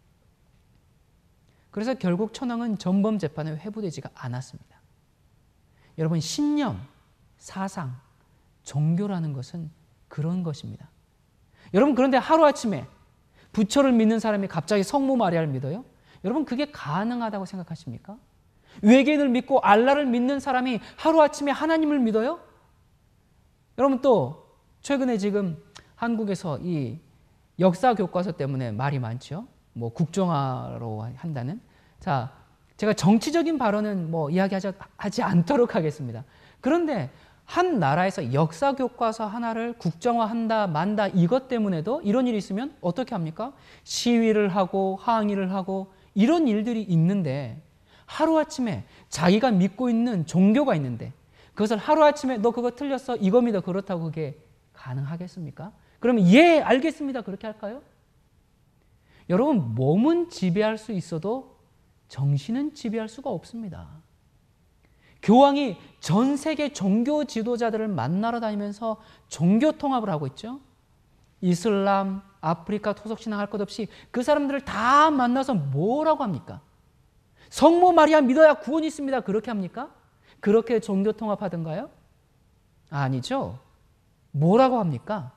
Speaker 1: 그래서 결국 천황은 전범 재판에 회부되지가 않았습니다. 여러분, 신념, 사상, 종교라는 것은 그런 것입니다. 여러분, 그런데 하루아침에 부처를 믿는 사람이 갑자기 성모 마리아를 믿어요? 여러분, 그게 가능하다고 생각하십니까? 외계인을 믿고 알라를 믿는 사람이 하루아침에 하나님을 믿어요? 여러분, 또 최근에 지금 한국에서 이 역사 교과서 때문에 말이 많죠. 뭐 국정화로 한다는. 자, 제가 정치적인 발언은 뭐 이야기하지 않도록 하겠습니다. 그런데 한 나라에서 역사 교과서 하나를 국정화한다 만다 이것 때문에도 이런 일이 있으면 어떻게 합니까? 시위를 하고 항의를 하고 이런 일들이 있는데 하루아침에 자기가 믿고 있는 종교가 있는데 그것을 하루아침에 너 그거 틀렸어 이거 믿어 그렇다고 그게 가능하겠습니까? 그러면 예 알겠습니다 그렇게 할까요? 여러분, 몸은 지배할 수 있어도 정신은 지배할 수가 없습니다. 교황이 전 세계 종교 지도자들을 만나러 다니면서 종교 통합을 하고 있죠. 이슬람, 아프리카 토속신앙 할 것 없이 그 사람들을 다 만나서 뭐라고 합니까? 성모 마리아 믿어야 구원이 있습니다. 그렇게 합니까? 그렇게 종교 통합하던가요? 아니죠. 뭐라고 합니까?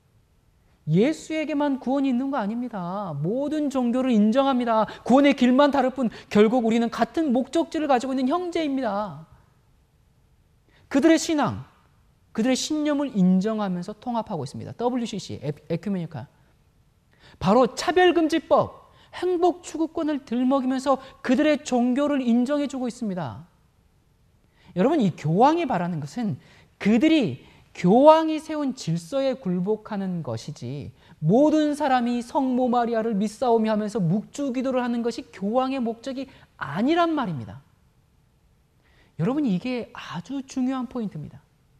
Speaker 1: 예수에게만 구원이 있는 거 아닙니다. 모든 종교를 인정합니다. 구원의 길만 다를 뿐 결국 우리는 같은 목적지를 가지고 있는 형제입니다. 그들의 신앙, 그들의 신념을 인정하면서 통합하고 있습니다. WCC, 에큐메니카. 바로 차별금지법, 행복추구권을 들먹이면서 그들의 종교를 인정해주고 있습니다. 여러분, 이 교황이 바라는 것은 그들이 교황이 세운 질서에 굴복하는 것이지 모든 사람이 성모 마리아를 믿사오며 하면서 묵주기도를 하는 것이 교황의 목적이 아니란 말입니다. 여러분, 이게 아주 중요한 포인트입니다.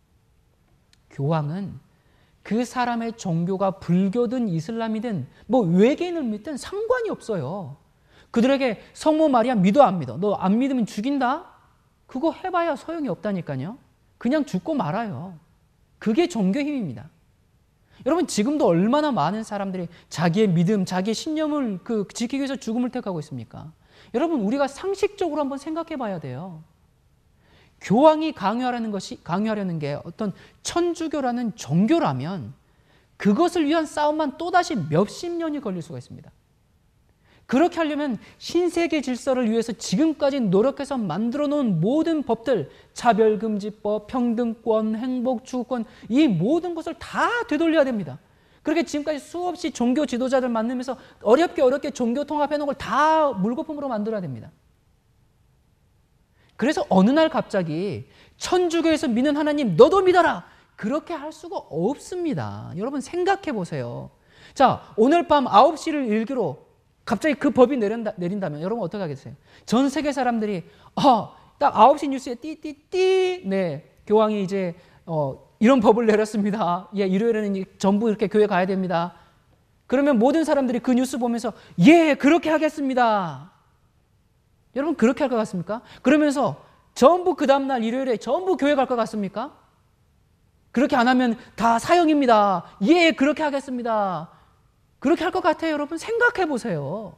Speaker 1: 교황은 그 사람의 종교가 불교든 이슬람이든 뭐 외계인을 믿든 상관이 없어요. 그들에게 성모 마리아 믿어 안 믿어? 너 안 믿으면 죽인다? 그거 해봐야 소용이 없다니까요. 그냥 죽고 말아요. 그게 종교의 힘입니다. 여러분, 지금도 얼마나 많은 사람들이 자기의 믿음, 자기의 신념을 지키기 위해서 죽음을 택하고 있습니까? 여러분, 우리가 상식적으로 한번 생각해 봐야 돼요. 교황이 강요하려는 게 어떤 천주교라는 종교라면 그것을 위한 싸움만 또다시 몇십 년이 걸릴 수가 있습니다. 그렇게 하려면 신세계 질서를 위해서 지금까지 노력해서 만들어 놓은 모든 법들, 차별금지법, 평등권, 행복추구권, 이 모든 것을 다 되돌려야 됩니다. 그렇게 지금까지 수없이 종교 지도자들 만나면서 어렵게 종교 통합해 놓은 걸 다 물거품으로 만들어야 됩니다. 그래서 어느 날 갑자기 천주교에서 믿는 하나님 너도 믿어라, 그렇게 할 수가 없습니다. 여러분 생각해 보세요. 자, 오늘 밤 9시를 일기로 갑자기 그 법이 내린다면 여러분 어떻게 하겠어요? 전 세계 사람들이 딱 9시 뉴스에 띠띠띠, 네, 교황이 이제 이런 법을 내렸습니다. 예, 일요일에는 전부 이렇게 교회 가야 됩니다. 그러면 모든 사람들이 그 뉴스 보면서 예, 그렇게 하겠습니다. 여러분 그렇게 할 것 같습니까? 그러면서 전부 그 다음날 일요일에 전부 교회 갈 것 같습니까? 그렇게 안 하면 다 사형입니다. 예, 그렇게 하겠습니다. 그렇게 할 것 같아요. 여러분 생각해 보세요.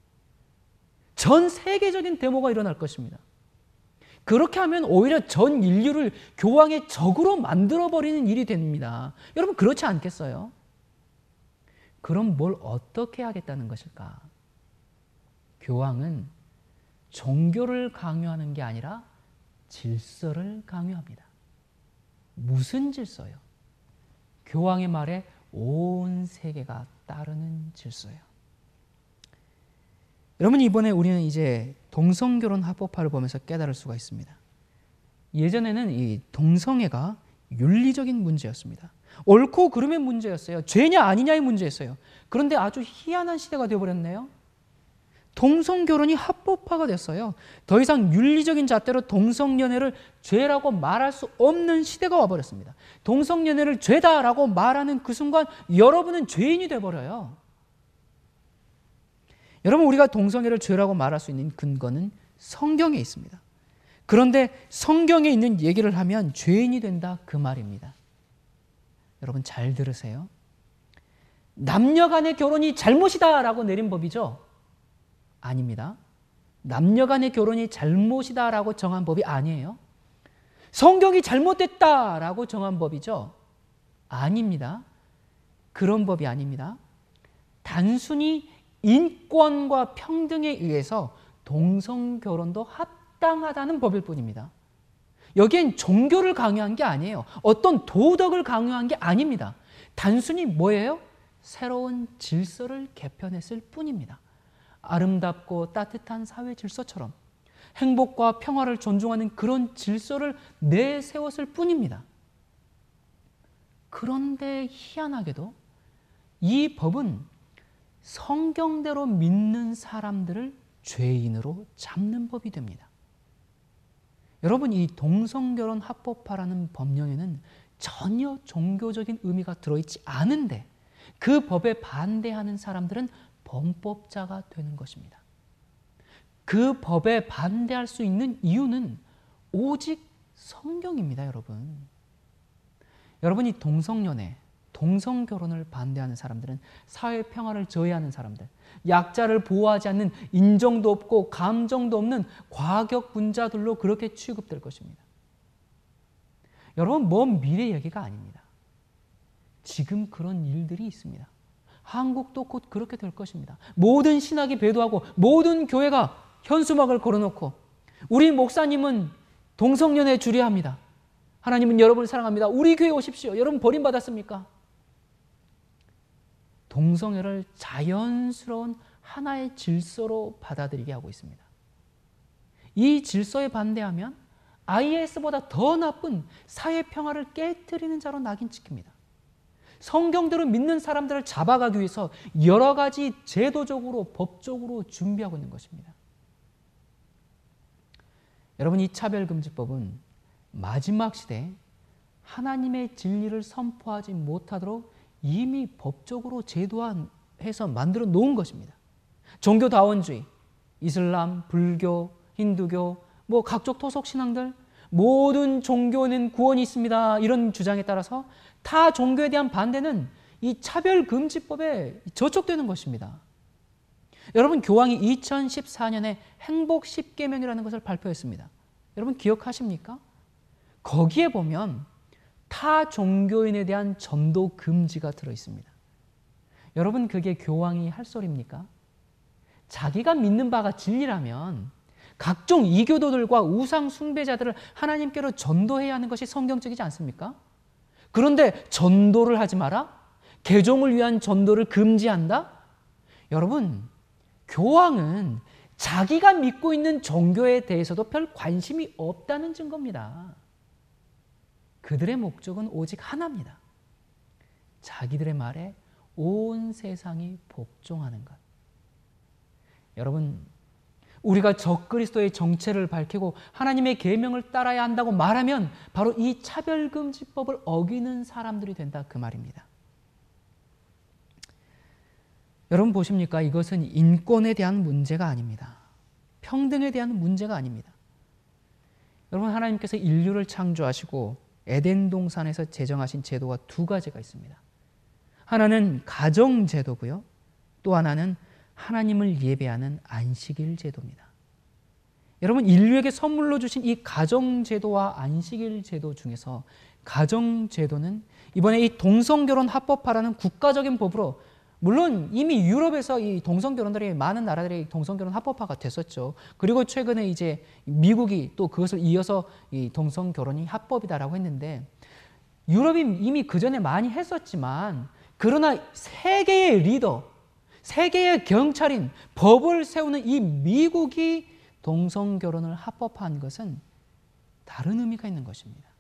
Speaker 1: 전 세계적인 데모가 일어날 것입니다. 그렇게 하면 오히려 전 인류를 교황의 적으로 만들어버리는 일이 됩니다. 여러분 그렇지 않겠어요? 그럼 뭘 어떻게 하겠다는 것일까? 교황은 종교를 강요하는 게 아니라 질서를 강요합니다. 무슨 질서요? 교황의 말에 온 세계가 따르는 질서예요. 여러분 이번에 우리는 이제 동성결혼 합법화를 보면서 깨달을 수가 있습니다. 예전에는 이 동성애가 윤리적인 문제였습니다. 옳고 그름의 문제였어요. 죄냐 아니냐의 문제였어요. 그런데 아주 희한한 시대가 되어버렸네요. 동성결혼이 합법화가 됐어요. 더 이상 윤리적인 잣대로 동성연애를 죄라고 말할 수 없는 시대가 와버렸습니다. 동성연애를 죄다라고 말하는 그 순간 여러분은 죄인이 돼버려요. 여러분 우리가 동성애를 죄라고 말할 수 있는 근거는 성경에 있습니다. 그런데 성경에 있는 얘기를 하면 죄인이 된다 그 말입니다. 여러분 잘 들으세요. 남녀 간의 결혼이 잘못이다라고 내린 법이죠? 아닙니다. 남녀 간의 결혼이 잘못이다라고 정한 법이 아니에요. 성경이 잘못됐다라고 정한 법이죠? 아닙니다. 그런 법이 아닙니다. 단순히 인권과 평등에 의해서 동성결혼도 합당하다는 법일 뿐입니다. 여기엔 종교를 강요한 게 아니에요. 어떤 도덕을 강요한 게 아닙니다. 단순히 뭐예요? 새로운 질서를 개편했을 뿐입니다. 아름답고 따뜻한 사회 질서처럼 행복과 평화를 존중하는 그런 질서를 내세웠을 뿐입니다. 그런데 희한하게도 이 법은 성경대로 믿는 사람들을 죄인으로 잡는 법이 됩니다. 여러분 이 동성결혼 합법화라는 법령에는 전혀 종교적인 의미가 들어있지 않은데 그 법에 반대하는 사람들은 범법자가 되는 것입니다. 그 법에 반대할 수 있는 이유는 오직 성경입니다, 여러분. 여러분이 동성연애, 동성결혼을 반대하는 사람들은 사회 평화를 저해하는 사람들, 약자를 보호하지 않는 인정도 없고 감정도 없는 과격분자들로 그렇게 취급될 것입니다. 여러분, 먼 미래 얘기가 아닙니다. 지금 그런 일들이 있습니다. 한국도 곧 그렇게 될 것입니다. 모든 신학이 배도하고 모든 교회가 현수막을 걸어놓고 우리 목사님은 동성연애 주례합니다. 하나님은 여러분을 사랑합니다. 우리 교회 오십시오. 여러분 버림받았습니까? 동성애를 자연스러운 하나의 질서로 받아들이게 하고 있습니다. 이 질서에 반대하면 IS보다 더 나쁜 사회 평화를 깨뜨리는 자로 낙인 찍힙니다. 성경대로 믿는 사람들을 잡아가기 위해서 여러 가지 제도적으로 법적으로 준비하고 있는 것입니다. 여러분 이 차별금지법은 마지막 시대에 하나님의 진리를 선포하지 못하도록 이미 법적으로 제도화해서 만들어 놓은 것입니다. 종교다원주의, 이슬람, 불교, 힌두교, 각종 토속 신앙들 모든 종교는 구원이 있습니다. 이런 주장에 따라서 타 종교에 대한 반대는 이 차별금지법에 저촉되는 것입니다. 여러분 교황이 2014년에 행복 10계명이라는 것을 발표했습니다. 여러분 기억하십니까? 거기에 보면 타 종교인에 대한 전도 금지가 들어있습니다. 여러분 그게 교황이 할 소리입니까? 자기가 믿는 바가 진리라면 각종 이교도들과 우상 숭배자들을 하나님께로 전도해야 하는 것이 성경적이지 않습니까? 그런데 전도를 하지 마라? 개종을 위한 전도를 금지한다? 여러분, 교황은 자기가 믿고 있는 종교에 대해서도 별 관심이 없다는 증거입니다. 그들의 목적은 오직 하나입니다. 자기들의 말에 온 세상이 복종하는 것. 여러분, 우리가 적그리스도의 정체를 밝히고 하나님의 계명을 따라야 한다고 말하면 바로 이 차별금지법을 어기는 사람들이 된다, 그 말입니다. 여러분 보십니까? 이것은 인권에 대한 문제가 아닙니다. 평등에 대한 문제가 아닙니다. 여러분, 하나님께서 인류를 창조하시고 에덴 동산에서 제정하신 제도가 두 가지가 있습니다. 하나는 가정제도고요. 또 하나는 하나님을 예배하는 안식일 제도입니다. 여러분, 인류에게 선물로 주신 이 가정제도와 안식일 제도 중에서 가정제도는 이번에 이 동성결혼 합법화라는 국가적인 법으로, 물론 이미 유럽에서 이 동성결혼들이 많은 나라들이 동성결혼 합법화가 됐었죠. 그리고 최근에 이제 미국이 또 그것을 이어서 이 동성결혼이 합법이다라고 했는데, 유럽이 이미 그 전에 많이 했었지만, 그러나 세계의 리더, 세계의 경찰인, 법을 세우는 이 미국이 동성결혼을 합법화한 것은 다른 의미가 있는 것입니다.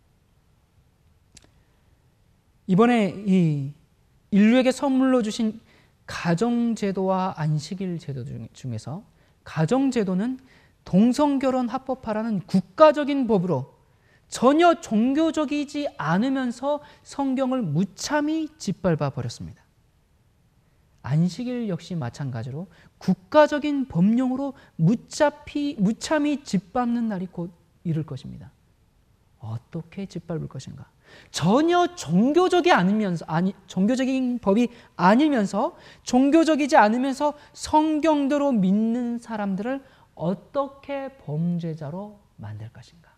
Speaker 1: 이번에 이 인류에게 선물로 주신 가정제도와 안식일 제도 중에서 가정제도는 동성결혼 합법화라는 국가적인 법으로 전혀 종교적이지 않으면서 성경을 무참히 짓밟아 버렸습니다. 안식일 역시 마찬가지로 국가적인 법령으로 무참히 짓밟는 날이 곧 이를 것입니다. 어떻게 짓밟을 것인가? 전혀 종교적인 법이 아니면서, 종교적이지 않으면서 성경대로 믿는 사람들을 어떻게 범죄자로 만들 것인가?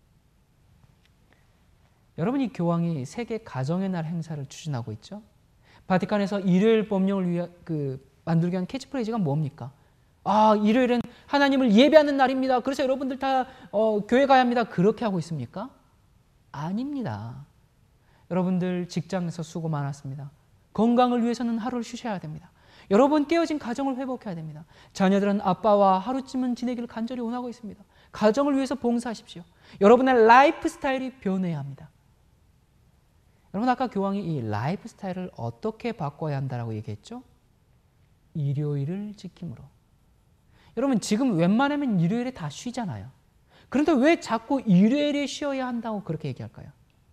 Speaker 1: 여러분, 이 교황이 세계 가정의 날 행사를 추진하고 있죠. 바티칸에서 일요일 법령을 만들기 위한 캐치프레이즈가 뭡니까? 일요일은 하나님을 예배하는 날입니다. 그래서 여러분들 다 교회 가야 합니다. 그렇게 하고 있습니까? 아닙니다. 여러분들 직장에서 수고 많았습니다. 건강을 위해서는 하루를 쉬셔야 됩니다. 여러분 깨어진 가정을 회복해야 됩니다. 자녀들은 아빠와 하루쯤은 지내기를 간절히 원하고 있습니다. 가정을 위해서 봉사하십시오. 여러분의 라이프 스타일이 변해야 합니다. 여러분, 아까 교황이 이 라이프 스타일을 어떻게 바꿔야 한다라고 얘기했죠? 일요일을 지킴으로. 여러분, 지금 웬만하면 일요일에 다 쉬잖아요. 그런데 왜 자꾸 일요일에 쉬어야 한다고 그렇게 얘기할까요?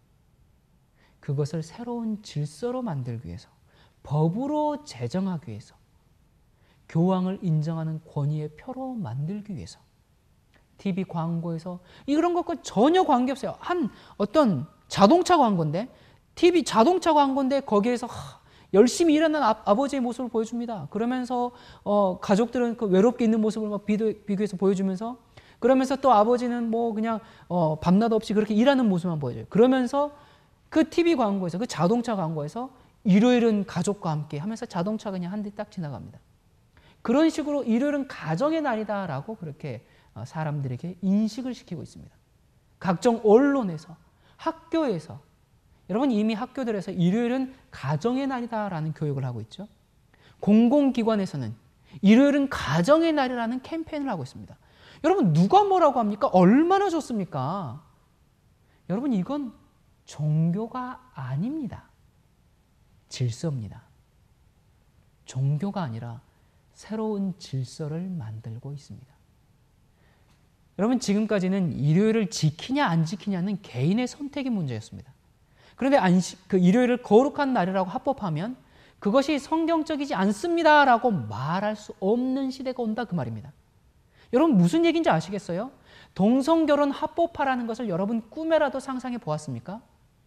Speaker 1: 그것을 새로운 질서로 만들기 위해서, 법으로 제정하기 위해서, 교황을 인정하는 권위의 표로 만들기 위해서, TV 광고에서 이런 것과 전혀 관계없어요. 어떤 자동차 광고인데, TV 자동차 광고인데 거기에서 열심히 일하는 아버지의 모습을 보여줍니다. 그러면서 가족들은 그 외롭게 있는 모습을 막 비교해서 보여주면서, 그러면서 또 아버지는 뭐 그냥 밤낮 없이 그렇게 일하는 모습만 보여줘요. 그러면서 그 TV 광고에서, 그 자동차 광고에서 일요일은 가족과 함께 하면서 자동차 그냥 한 대 딱 지나갑니다. 그런 식으로 일요일은 가정의 날이다라고 그렇게 사람들에게 인식을 시키고 있습니다. 각종 언론에서, 학교에서, 여러분 이미 학교들에서 일요일은 가정의 날이다라는 교육을 하고 있죠. 공공기관에서는 일요일은 가정의 날이라는 캠페인을 하고 있습니다. 여러분, 누가 뭐라고 합니까? 얼마나 좋습니까? 여러분, 이건 종교가 아닙니다. 질서입니다. 종교가 아니라 새로운 질서를 만들고 있습니다. 여러분, 지금까지는 일요일을 지키냐 안 지키냐는 개인의 선택의 문제였습니다. 그런데 일요일을 거룩한 날이라고 합법하면 그것이 성경적이지 않습니다라고 말할 수 없는 시대가 온다, 그 말입니다. 여러분, 무슨 얘기인지 아시겠어요? 동성결혼 합법화라는 것을 여러분 꿈에라도 상상해 보았습니까?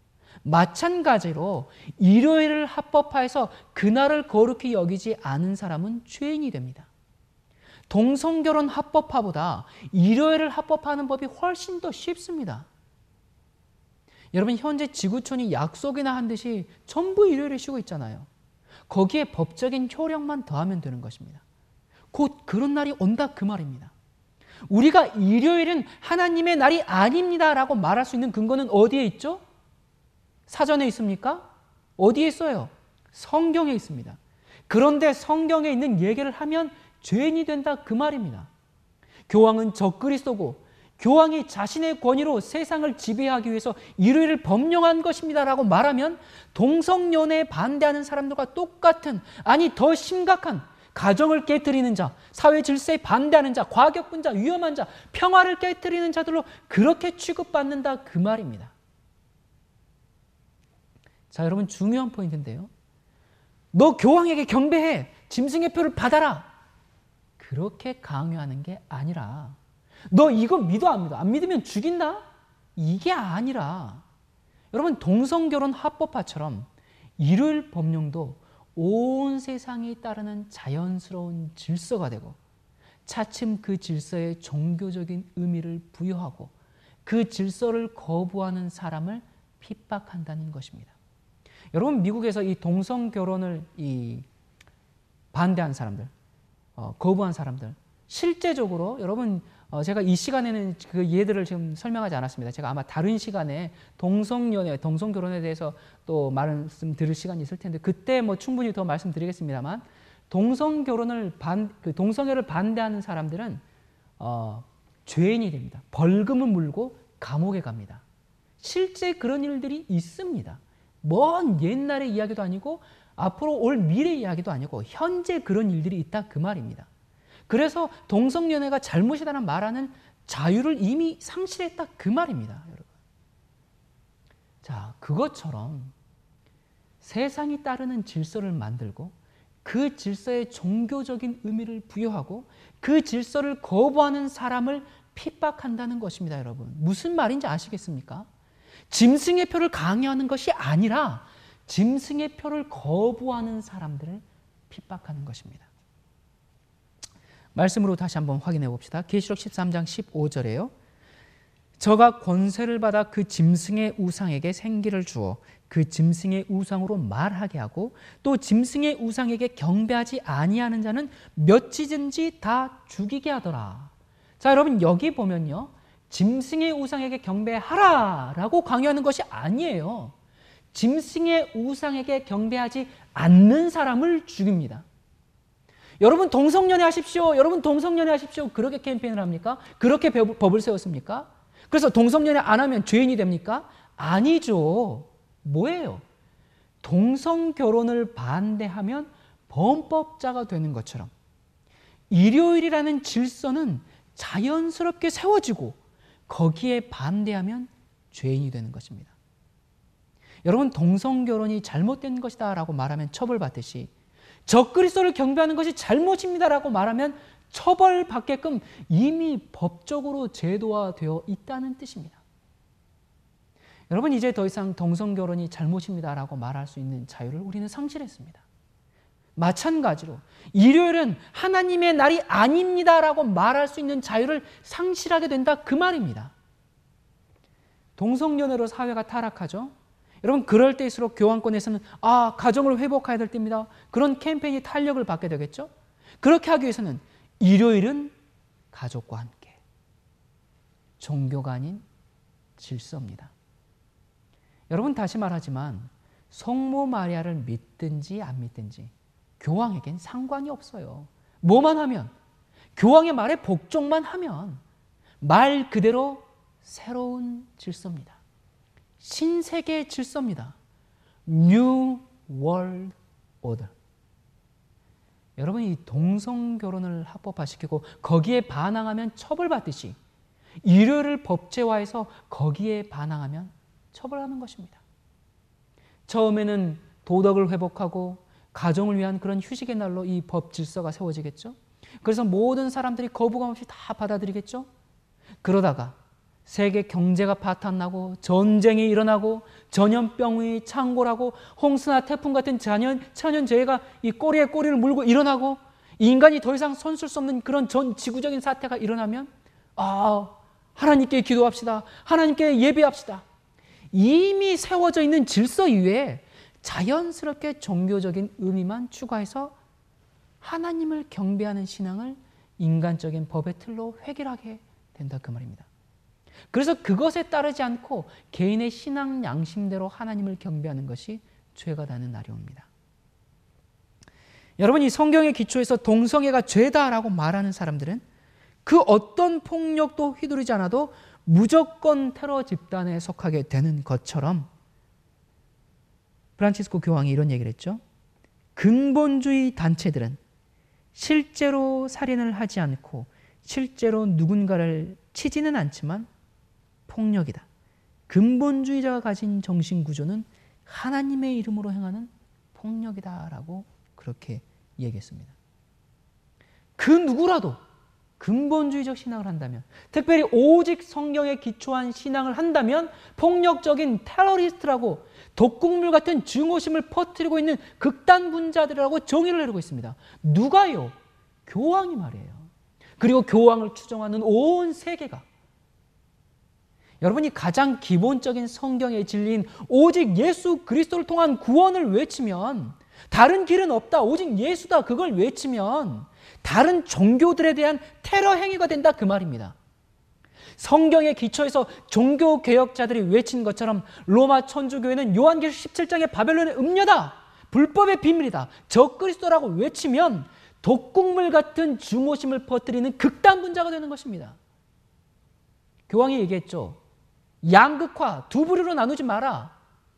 Speaker 1: 마찬가지로 일요일을 합법화해서 그날을 거룩히 여기지 않은 사람은 죄인이 됩니다. 동성결혼 합법화보다 일요일을 합법화하는 법이 훨씬 더 쉽습니다. 여러분, 현재 지구촌이 약속이나 한 듯이 전부 일요일에 쉬고 있잖아요. 거기에 법적인 효력만 더하면 되는 것입니다. 곧 그런 날이 온다, 그 말입니다. 우리가 일요일은 하나님의 날이 아닙니다라고 말할 수 있는 근거는 어디에 있죠? 사전에 있습니까? 어디에 있어요? 성경에 있습니다. 그런데 성경에 있는 얘기를 하면 죄인이 된다 그 말입니다. 교황은 적그리스도고 교황이 자신의 권위로 세상을 지배하기 위해서 일요일을 법령한 것입니다라고 말하면 동성연애에 반대하는 사람들과 똑같은, 아니 더 심각한 가정을 깨트리는 자, 사회 질서에 반대하는 자, 과격분자, 위험한 자, 평화를 깨트리는 자들로 그렇게 취급받는다 그 말입니다. 자, 여러분 중요한 포인트인데요. 너 교황에게 경배해, 짐승의 표를 받아라, 그렇게 강요하는 게 아니라 너 이거 믿어 안 믿어? 안 믿으면 죽인다? 이게 아니라 여러분 동성결혼 합법화처럼 일요일 법령도 온 세상에 따르는 자연스러운 질서가 되고 차츰 그 질서에 종교적인 의미를 부여하고 그 질서를 거부하는 사람을 핍박한다는 것입니다. 여러분 미국에서 이 동성결혼을 반대한 사람들, 거부한 사람들, 실제적으로 여러분 제가 이 시간에는 그 예들을 지금 설명하지 않았습니다. 제가 아마 다른 시간에 동성연애, 동성결혼에 대해서 또 말씀드릴 시간이 있을 텐데 그때 뭐 충분히 더 말씀드리겠습니다만 동성결혼을 동성애를 반대하는 사람들은 죄인이 됩니다. 벌금을 물고 감옥에 갑니다. 실제 그런 일들이 있습니다. 먼 옛날의 이야기도 아니고 앞으로 올 미래 이야기도 아니고 현재 그런 일들이 있다 그 말입니다. 그래서 동성연애가 잘못이다라는 말하는 자유를 이미 상실했다 그 말입니다. 여러분. 자, 그것처럼 세상이 따르는 질서를 만들고 그 질서에 종교적인 의미를 부여하고 그 질서를 거부하는 사람을 핍박한다는 것입니다. 여러분. 무슨 말인지 아시겠습니까? 짐승의 표를 강요하는 것이 아니라 짐승의 표를 거부하는 사람들을 핍박하는 것입니다. 말씀으로 다시 한번 확인해 봅시다. 계시록 13장 15절에요. 저가 권세를 받아 그 짐승의 우상에게 생기를 주어 그 짐승의 우상으로 말하게 하고 또 짐승의 우상에게 경배하지 아니하는 자는 몇이든지 다 죽이게 하더라. 자, 여러분 여기 보면요. 짐승의 우상에게 경배하라 라고 강요하는 것이 아니에요. 짐승의 우상에게 경배하지 않는 사람을 죽입니다. 여러분 동성연애 하십시오. 여러분 동성연애 하십시오. 그렇게 캠페인을 합니까? 그렇게 법을 세웠습니까? 그래서 동성연애 안 하면 죄인이 됩니까? 아니죠. 뭐예요? 동성결혼을 반대하면 범법자가 되는 것처럼 일요일이라는 질서는 자연스럽게 세워지고 거기에 반대하면 죄인이 되는 것입니다. 여러분 동성결혼이 잘못된 것이다 라고 말하면 처벌받듯이 적그리스도를 경배하는 것이 잘못입니다라고 말하면 처벌받게끔 이미 법적으로 제도화되어 있다는 뜻입니다. 여러분 이제 더 이상 동성결혼이 잘못입니다라고 말할 수 있는 자유를 우리는 상실했습니다. 마찬가지로 일요일은 하나님의 날이 아닙니다라고 말할 수 있는 자유를 상실하게 된다 그 말입니다. 동성연애로 사회가 타락하죠. 여러분 그럴 때일수록 교황권에서는 가정을 회복해야 될 때입니다. 그런 캠페인이 탄력을 받게 되겠죠. 그렇게 하기 위해서는 일요일은 가족과 함께, 종교가 아닌 질서입니다. 여러분 다시 말하지만 성모 마리아를 믿든지 안 믿든지 교황에겐 상관이 없어요. 뭐만 하면, 교황의 말에 복종만 하면 말 그대로 새로운 질서입니다. 신세계 질서입니다. New World Order. 여러분 이 동성결혼을 합법화시키고 거기에 반항하면 처벌받듯이 일요일을 법제화해서 거기에 반항하면 처벌하는 것입니다. 처음에는 도덕을 회복하고 가정을 위한 그런 휴식의 날로 이 법 질서가 세워지겠죠. 그래서 모든 사람들이 거부감 없이 다 받아들이겠죠. 그러다가 세계 경제가 파탄나고 전쟁이 일어나고 전염병이 창궐하고 홍수나 태풍 같은 천연재해가 이 꼬리에 꼬리를 물고 일어나고 인간이 더 이상 손쓸 수 없는 그런 전 지구적인 사태가 일어나면 하나님께 기도합시다. 하나님께 예배합시다. 이미 세워져 있는 질서 이외에 자연스럽게 종교적인 의미만 추가해서 하나님을 경배하는 신앙을 인간적인 법의 틀로 획일하게 된다 그 말입니다. 그래서 그것에 따르지 않고 개인의 신앙 양심대로 하나님을 경배하는 것이 죄가 되는 날이 옵니다. 여러분, 이 성경의 기초에서 동성애가 죄다라고 말하는 사람들은 그 어떤 폭력도 휘두르지 않아도 무조건 테러 집단에 속하게 되는 것처럼 프란치스코 교황이 이런 얘기를 했죠. 근본주의 단체들은 실제로 살인을 하지 않고 실제로 누군가를 치지는 않지만 폭력이다. 근본주의자가 가진 정신구조는 하나님의 이름으로 행하는 폭력이다라고 그렇게 얘기했습니다. 그 누구라도 근본주의적 신앙을 한다면, 특별히 오직 성경에 기초한 신앙을 한다면 폭력적인 테러리스트라고 독국물 같은 증오심을 퍼뜨리고 있는 극단 분자들이라고 정의를 내리고 있습니다. 누가요? 교황이 말이에요. 그리고 교황을 추종하는 온 세계가. 여러분이 가장 기본적인 성경의 진리인 오직 예수 그리스도를 통한 구원을 외치면, 다른 길은 없다, 오직 예수다, 그걸 외치면 다른 종교들에 대한 테러 행위가 된다, 그 말입니다. 성경의 기초에서 종교개혁자들이 외친 것처럼 로마 천주교회는 요한계시록 17장의 바벨론의 음녀다, 불법의 비밀이다, 적그리스도라고 외치면 독국물 같은 증오심을 퍼뜨리는 극단 분자가 되는 것입니다. 교황이 얘기했죠. 양극화, 두 부류로 나누지 마라.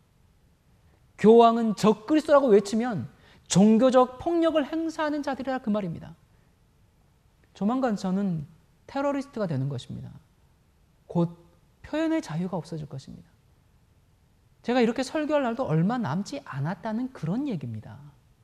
Speaker 1: 교황은 적그리스도라고 외치면 종교적 폭력을 행사하는 자들이라, 그 말입니다. 조만간 저는 테러리스트가 되는 것입니다. 곧 표현의 자유가 없어질 것입니다. 제가 이렇게 설교할 날도 얼마 남지 않았다는 그런 얘기입니다.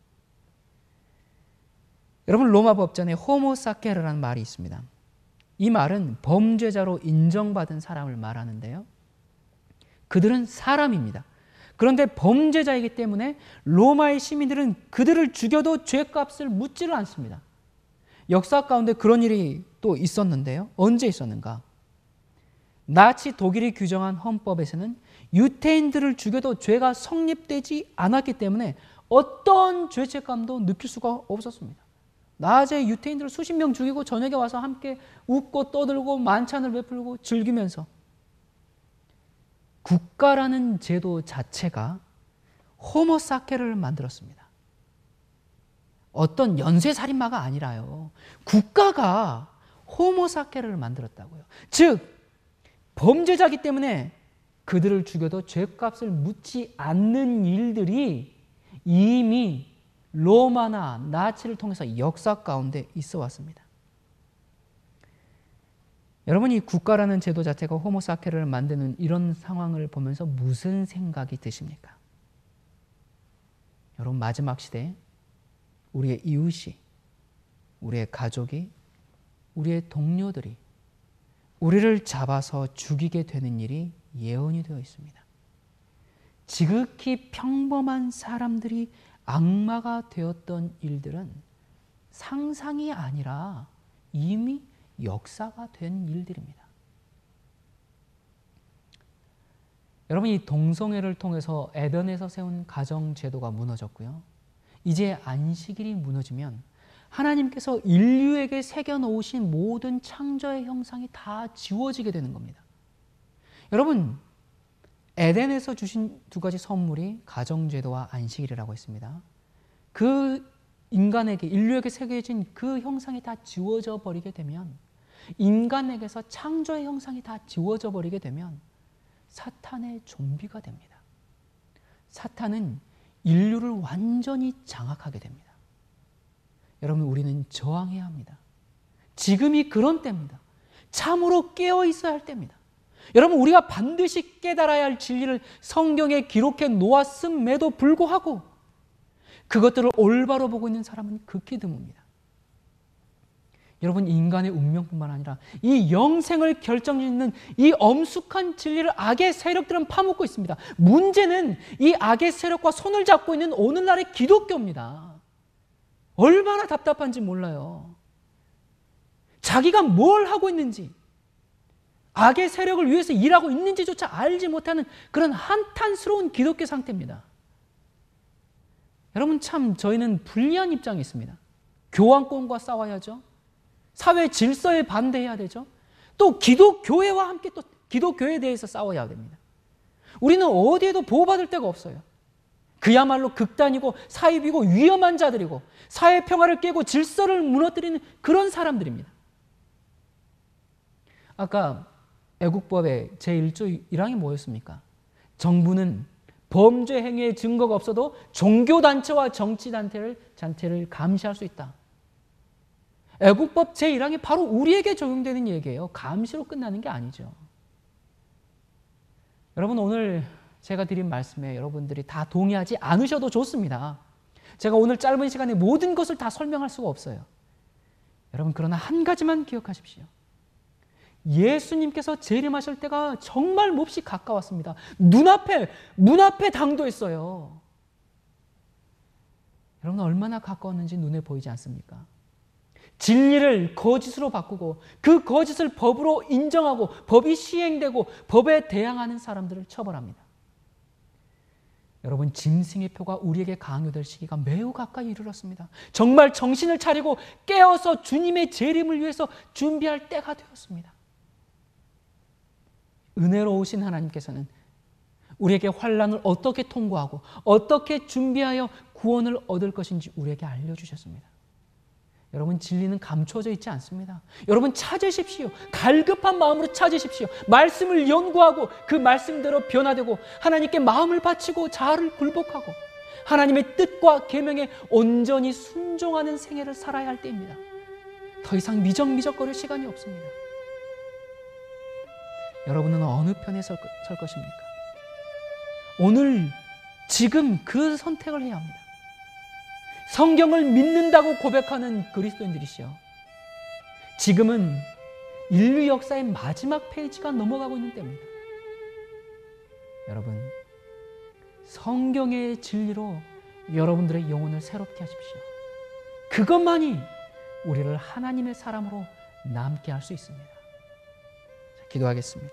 Speaker 1: 여러분, 로마 법전에 호모사케르라는 말이 있습니다. 이 말은 범죄자로 인정받은 사람을 말하는데요. 그들은 사람입니다. 그런데 범죄자이기 때문에 로마의 시민들은 그들을 죽여도 죄값을 묻지를 않습니다. 역사 가운데 그런 일이 또 있었는데요. 언제 있었는가? 나치 독일이 규정한 헌법에서는 유태인들을 죽여도 죄가 성립되지 않았기 때문에 어떤 죄책감도 느낄 수가 없었습니다. 낮에 유태인들을 수십 명 죽이고 저녁에 와서 함께 웃고 떠들고 만찬을 베풀고 즐기면서, 국가라는 제도 자체가 호모사케를 만들었습니다. 어떤 연쇄살인마가 아니라요. 국가가 호모사케를 만들었다고요. 즉, 범죄자이기 때문에 그들을 죽여도 죄값을 묻지 않는 일들이 이미 로마나 나치를 통해서 역사 가운데 있어 왔습니다. 여러분, 이 국가라는 제도 자체가 호모사케를 만드는 이런 상황을 보면서 무슨 생각이 드십니까? 여러분, 마지막 시대에 우리의 이웃이, 우리의 가족이, 우리의 동료들이 우리를 잡아서 죽이게 되는 일이 예언이 되어 있습니다. 지극히 평범한 사람들이 악마가 되었던 일들은 상상이 아니라 이미 역사가 된 일들입니다. 여러분, 이 동성애를 통해서 에덴에서 세운 가정 제도가 무너졌고요. 이제 안식일이 무너지면 하나님께서 인류에게 새겨놓으신 모든 창조의 형상이 다 지워지게 되는 겁니다. 여러분, 에덴에서 주신 두 가지 선물이 가정제도와 안식일이라고 했습니다. 그 인간에게, 인류에게 새겨진 그 형상이 다 지워져 버리게 되면, 인간에게서 창조의 형상이 다 지워져 버리게 되면 사탄의 좀비가 됩니다. 사탄은 인류를 완전히 장악하게 됩니다. 여러분, 우리는 저항해야 합니다. 지금이 그런 때입니다. 참으로 깨어 있어야 할 때입니다. 여러분, 우리가 반드시 깨달아야 할 진리를 성경에 기록해 놓았음에도 불구하고 그것들을 올바로 보고 있는 사람은 극히 드뭅니다. 여러분, 인간의 운명뿐만 아니라 이 영생을 결정짓는 이 엄숙한 진리를 악의 세력들은 파묻고 있습니다. 문제는 이 악의 세력과 손을 잡고 있는 오늘날의 기독교입니다. 얼마나 답답한지 몰라요. 자기가 뭘 하고 있는지, 악의 세력을 위해서 일하고 있는지조차 알지 못하는 그런 한탄스러운 기독교 상태입니다. 여러분, 참 저희는 불리한 입장에 있습니다. 교황권과 싸워야죠. 사회 질서에 반대해야 되죠. 또 기독교회와 함께 또 기독교회에 대해서 싸워야 됩니다. 우리는 어디에도 보호받을 데가 없어요. 그야말로 극단이고 사입이고 위험한 자들이고 사회 평화를 깨고 질서를 무너뜨리는 그런 사람들입니다. 아까 애국법의 제1조 1항이 뭐였습니까? 정부는 범죄 행위의 증거가 없어도 종교단체와 정치단체를 감시할 수 있다. 애국법 제1항이 바로 우리에게 적용되는 얘기예요. 감시로 끝나는 게 아니죠. 여러분, 오늘 제가 드린 말씀에 여러분들이 다 동의하지 않으셔도 좋습니다. 제가 오늘 짧은 시간에 모든 것을 다 설명할 수가 없어요. 여러분, 그러나 한 가지만 기억하십시오. 예수님께서 재림하실 때가 정말 몹시 가까웠습니다. 문 앞에 당도했어요. 여러분, 얼마나 가까웠는지 눈에 보이지 않습니까? 진리를 거짓으로 바꾸고 그 거짓을 법으로 인정하고 법이 시행되고 법에 대항하는 사람들을 처벌합니다. 여러분, 짐승의 표가 우리에게 강요될 시기가 매우 가까이 이르렀습니다. 정말 정신을 차리고 깨어서 주님의 재림을 위해서 준비할 때가 되었습니다. 은혜로우신 하나님께서는 우리에게 환난을 어떻게 통과하고 어떻게 준비하여 구원을 얻을 것인지 우리에게 알려주셨습니다. 여러분, 진리는 감춰져 있지 않습니다. 여러분, 찾으십시오. 갈급한 마음으로 찾으십시오. 말씀을 연구하고 그 말씀대로 변화되고 하나님께 마음을 바치고 자아를 굴복하고 하나님의 뜻과 계명에 온전히 순종하는 생애를 살아야 할 때입니다. 더 이상 미적거릴 시간이 없습니다. 여러분은 어느 편에 설 것입니까? 오늘 지금 그 선택을 해야 합니다. 성경을 믿는다고 고백하는 그리스도인들이시여, 지금은 인류 역사의 마지막 페이지가 넘어가고 있는 때입니다. 여러분, 성경의 진리로 여러분들의 영혼을 새롭게 하십시오. 그것만이 우리를 하나님의 사람으로 남게 할 수 있습니다. 자, 기도하겠습니다.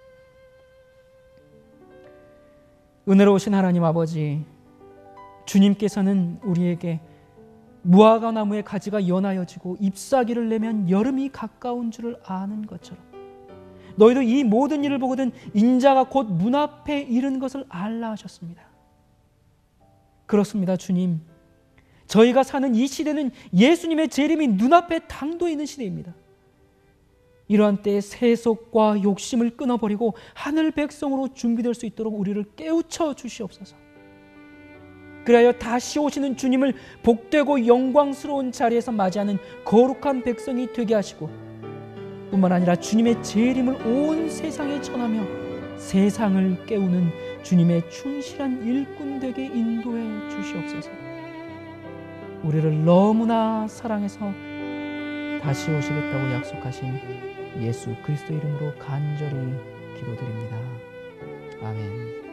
Speaker 1: 은혜로우신 하나님 아버지, 주님께서는 우리에게 무화과 나무의 가지가 연하여지고 잎사귀를 내면 여름이 가까운 줄을 아는 것처럼 너희도 이 모든 일을 보거든 인자가 곧 문 앞에 이른 것을 알라 하셨습니다. 그렇습니다. 주님, 저희가 사는 이 시대는 예수님의 재림이 눈앞에 당도해 있는 시대입니다. 이러한 때에 세속과 욕심을 끊어버리고 하늘 백성으로 준비될 수 있도록 우리를 깨우쳐 주시옵소서. 그리하여 다시 오시는 주님을 복되고 영광스러운 자리에서 맞이하는 거룩한 백성이 되게 하시고, 뿐만 아니라 주님의 재림을 온 세상에 전하며 세상을 깨우는 주님의 충실한 일꾼 되게 인도해 주시옵소서. 우리를 너무나 사랑해서 다시 오시겠다고 약속하신 예수 그리스도 이름으로 간절히 기도드립니다. 아멘.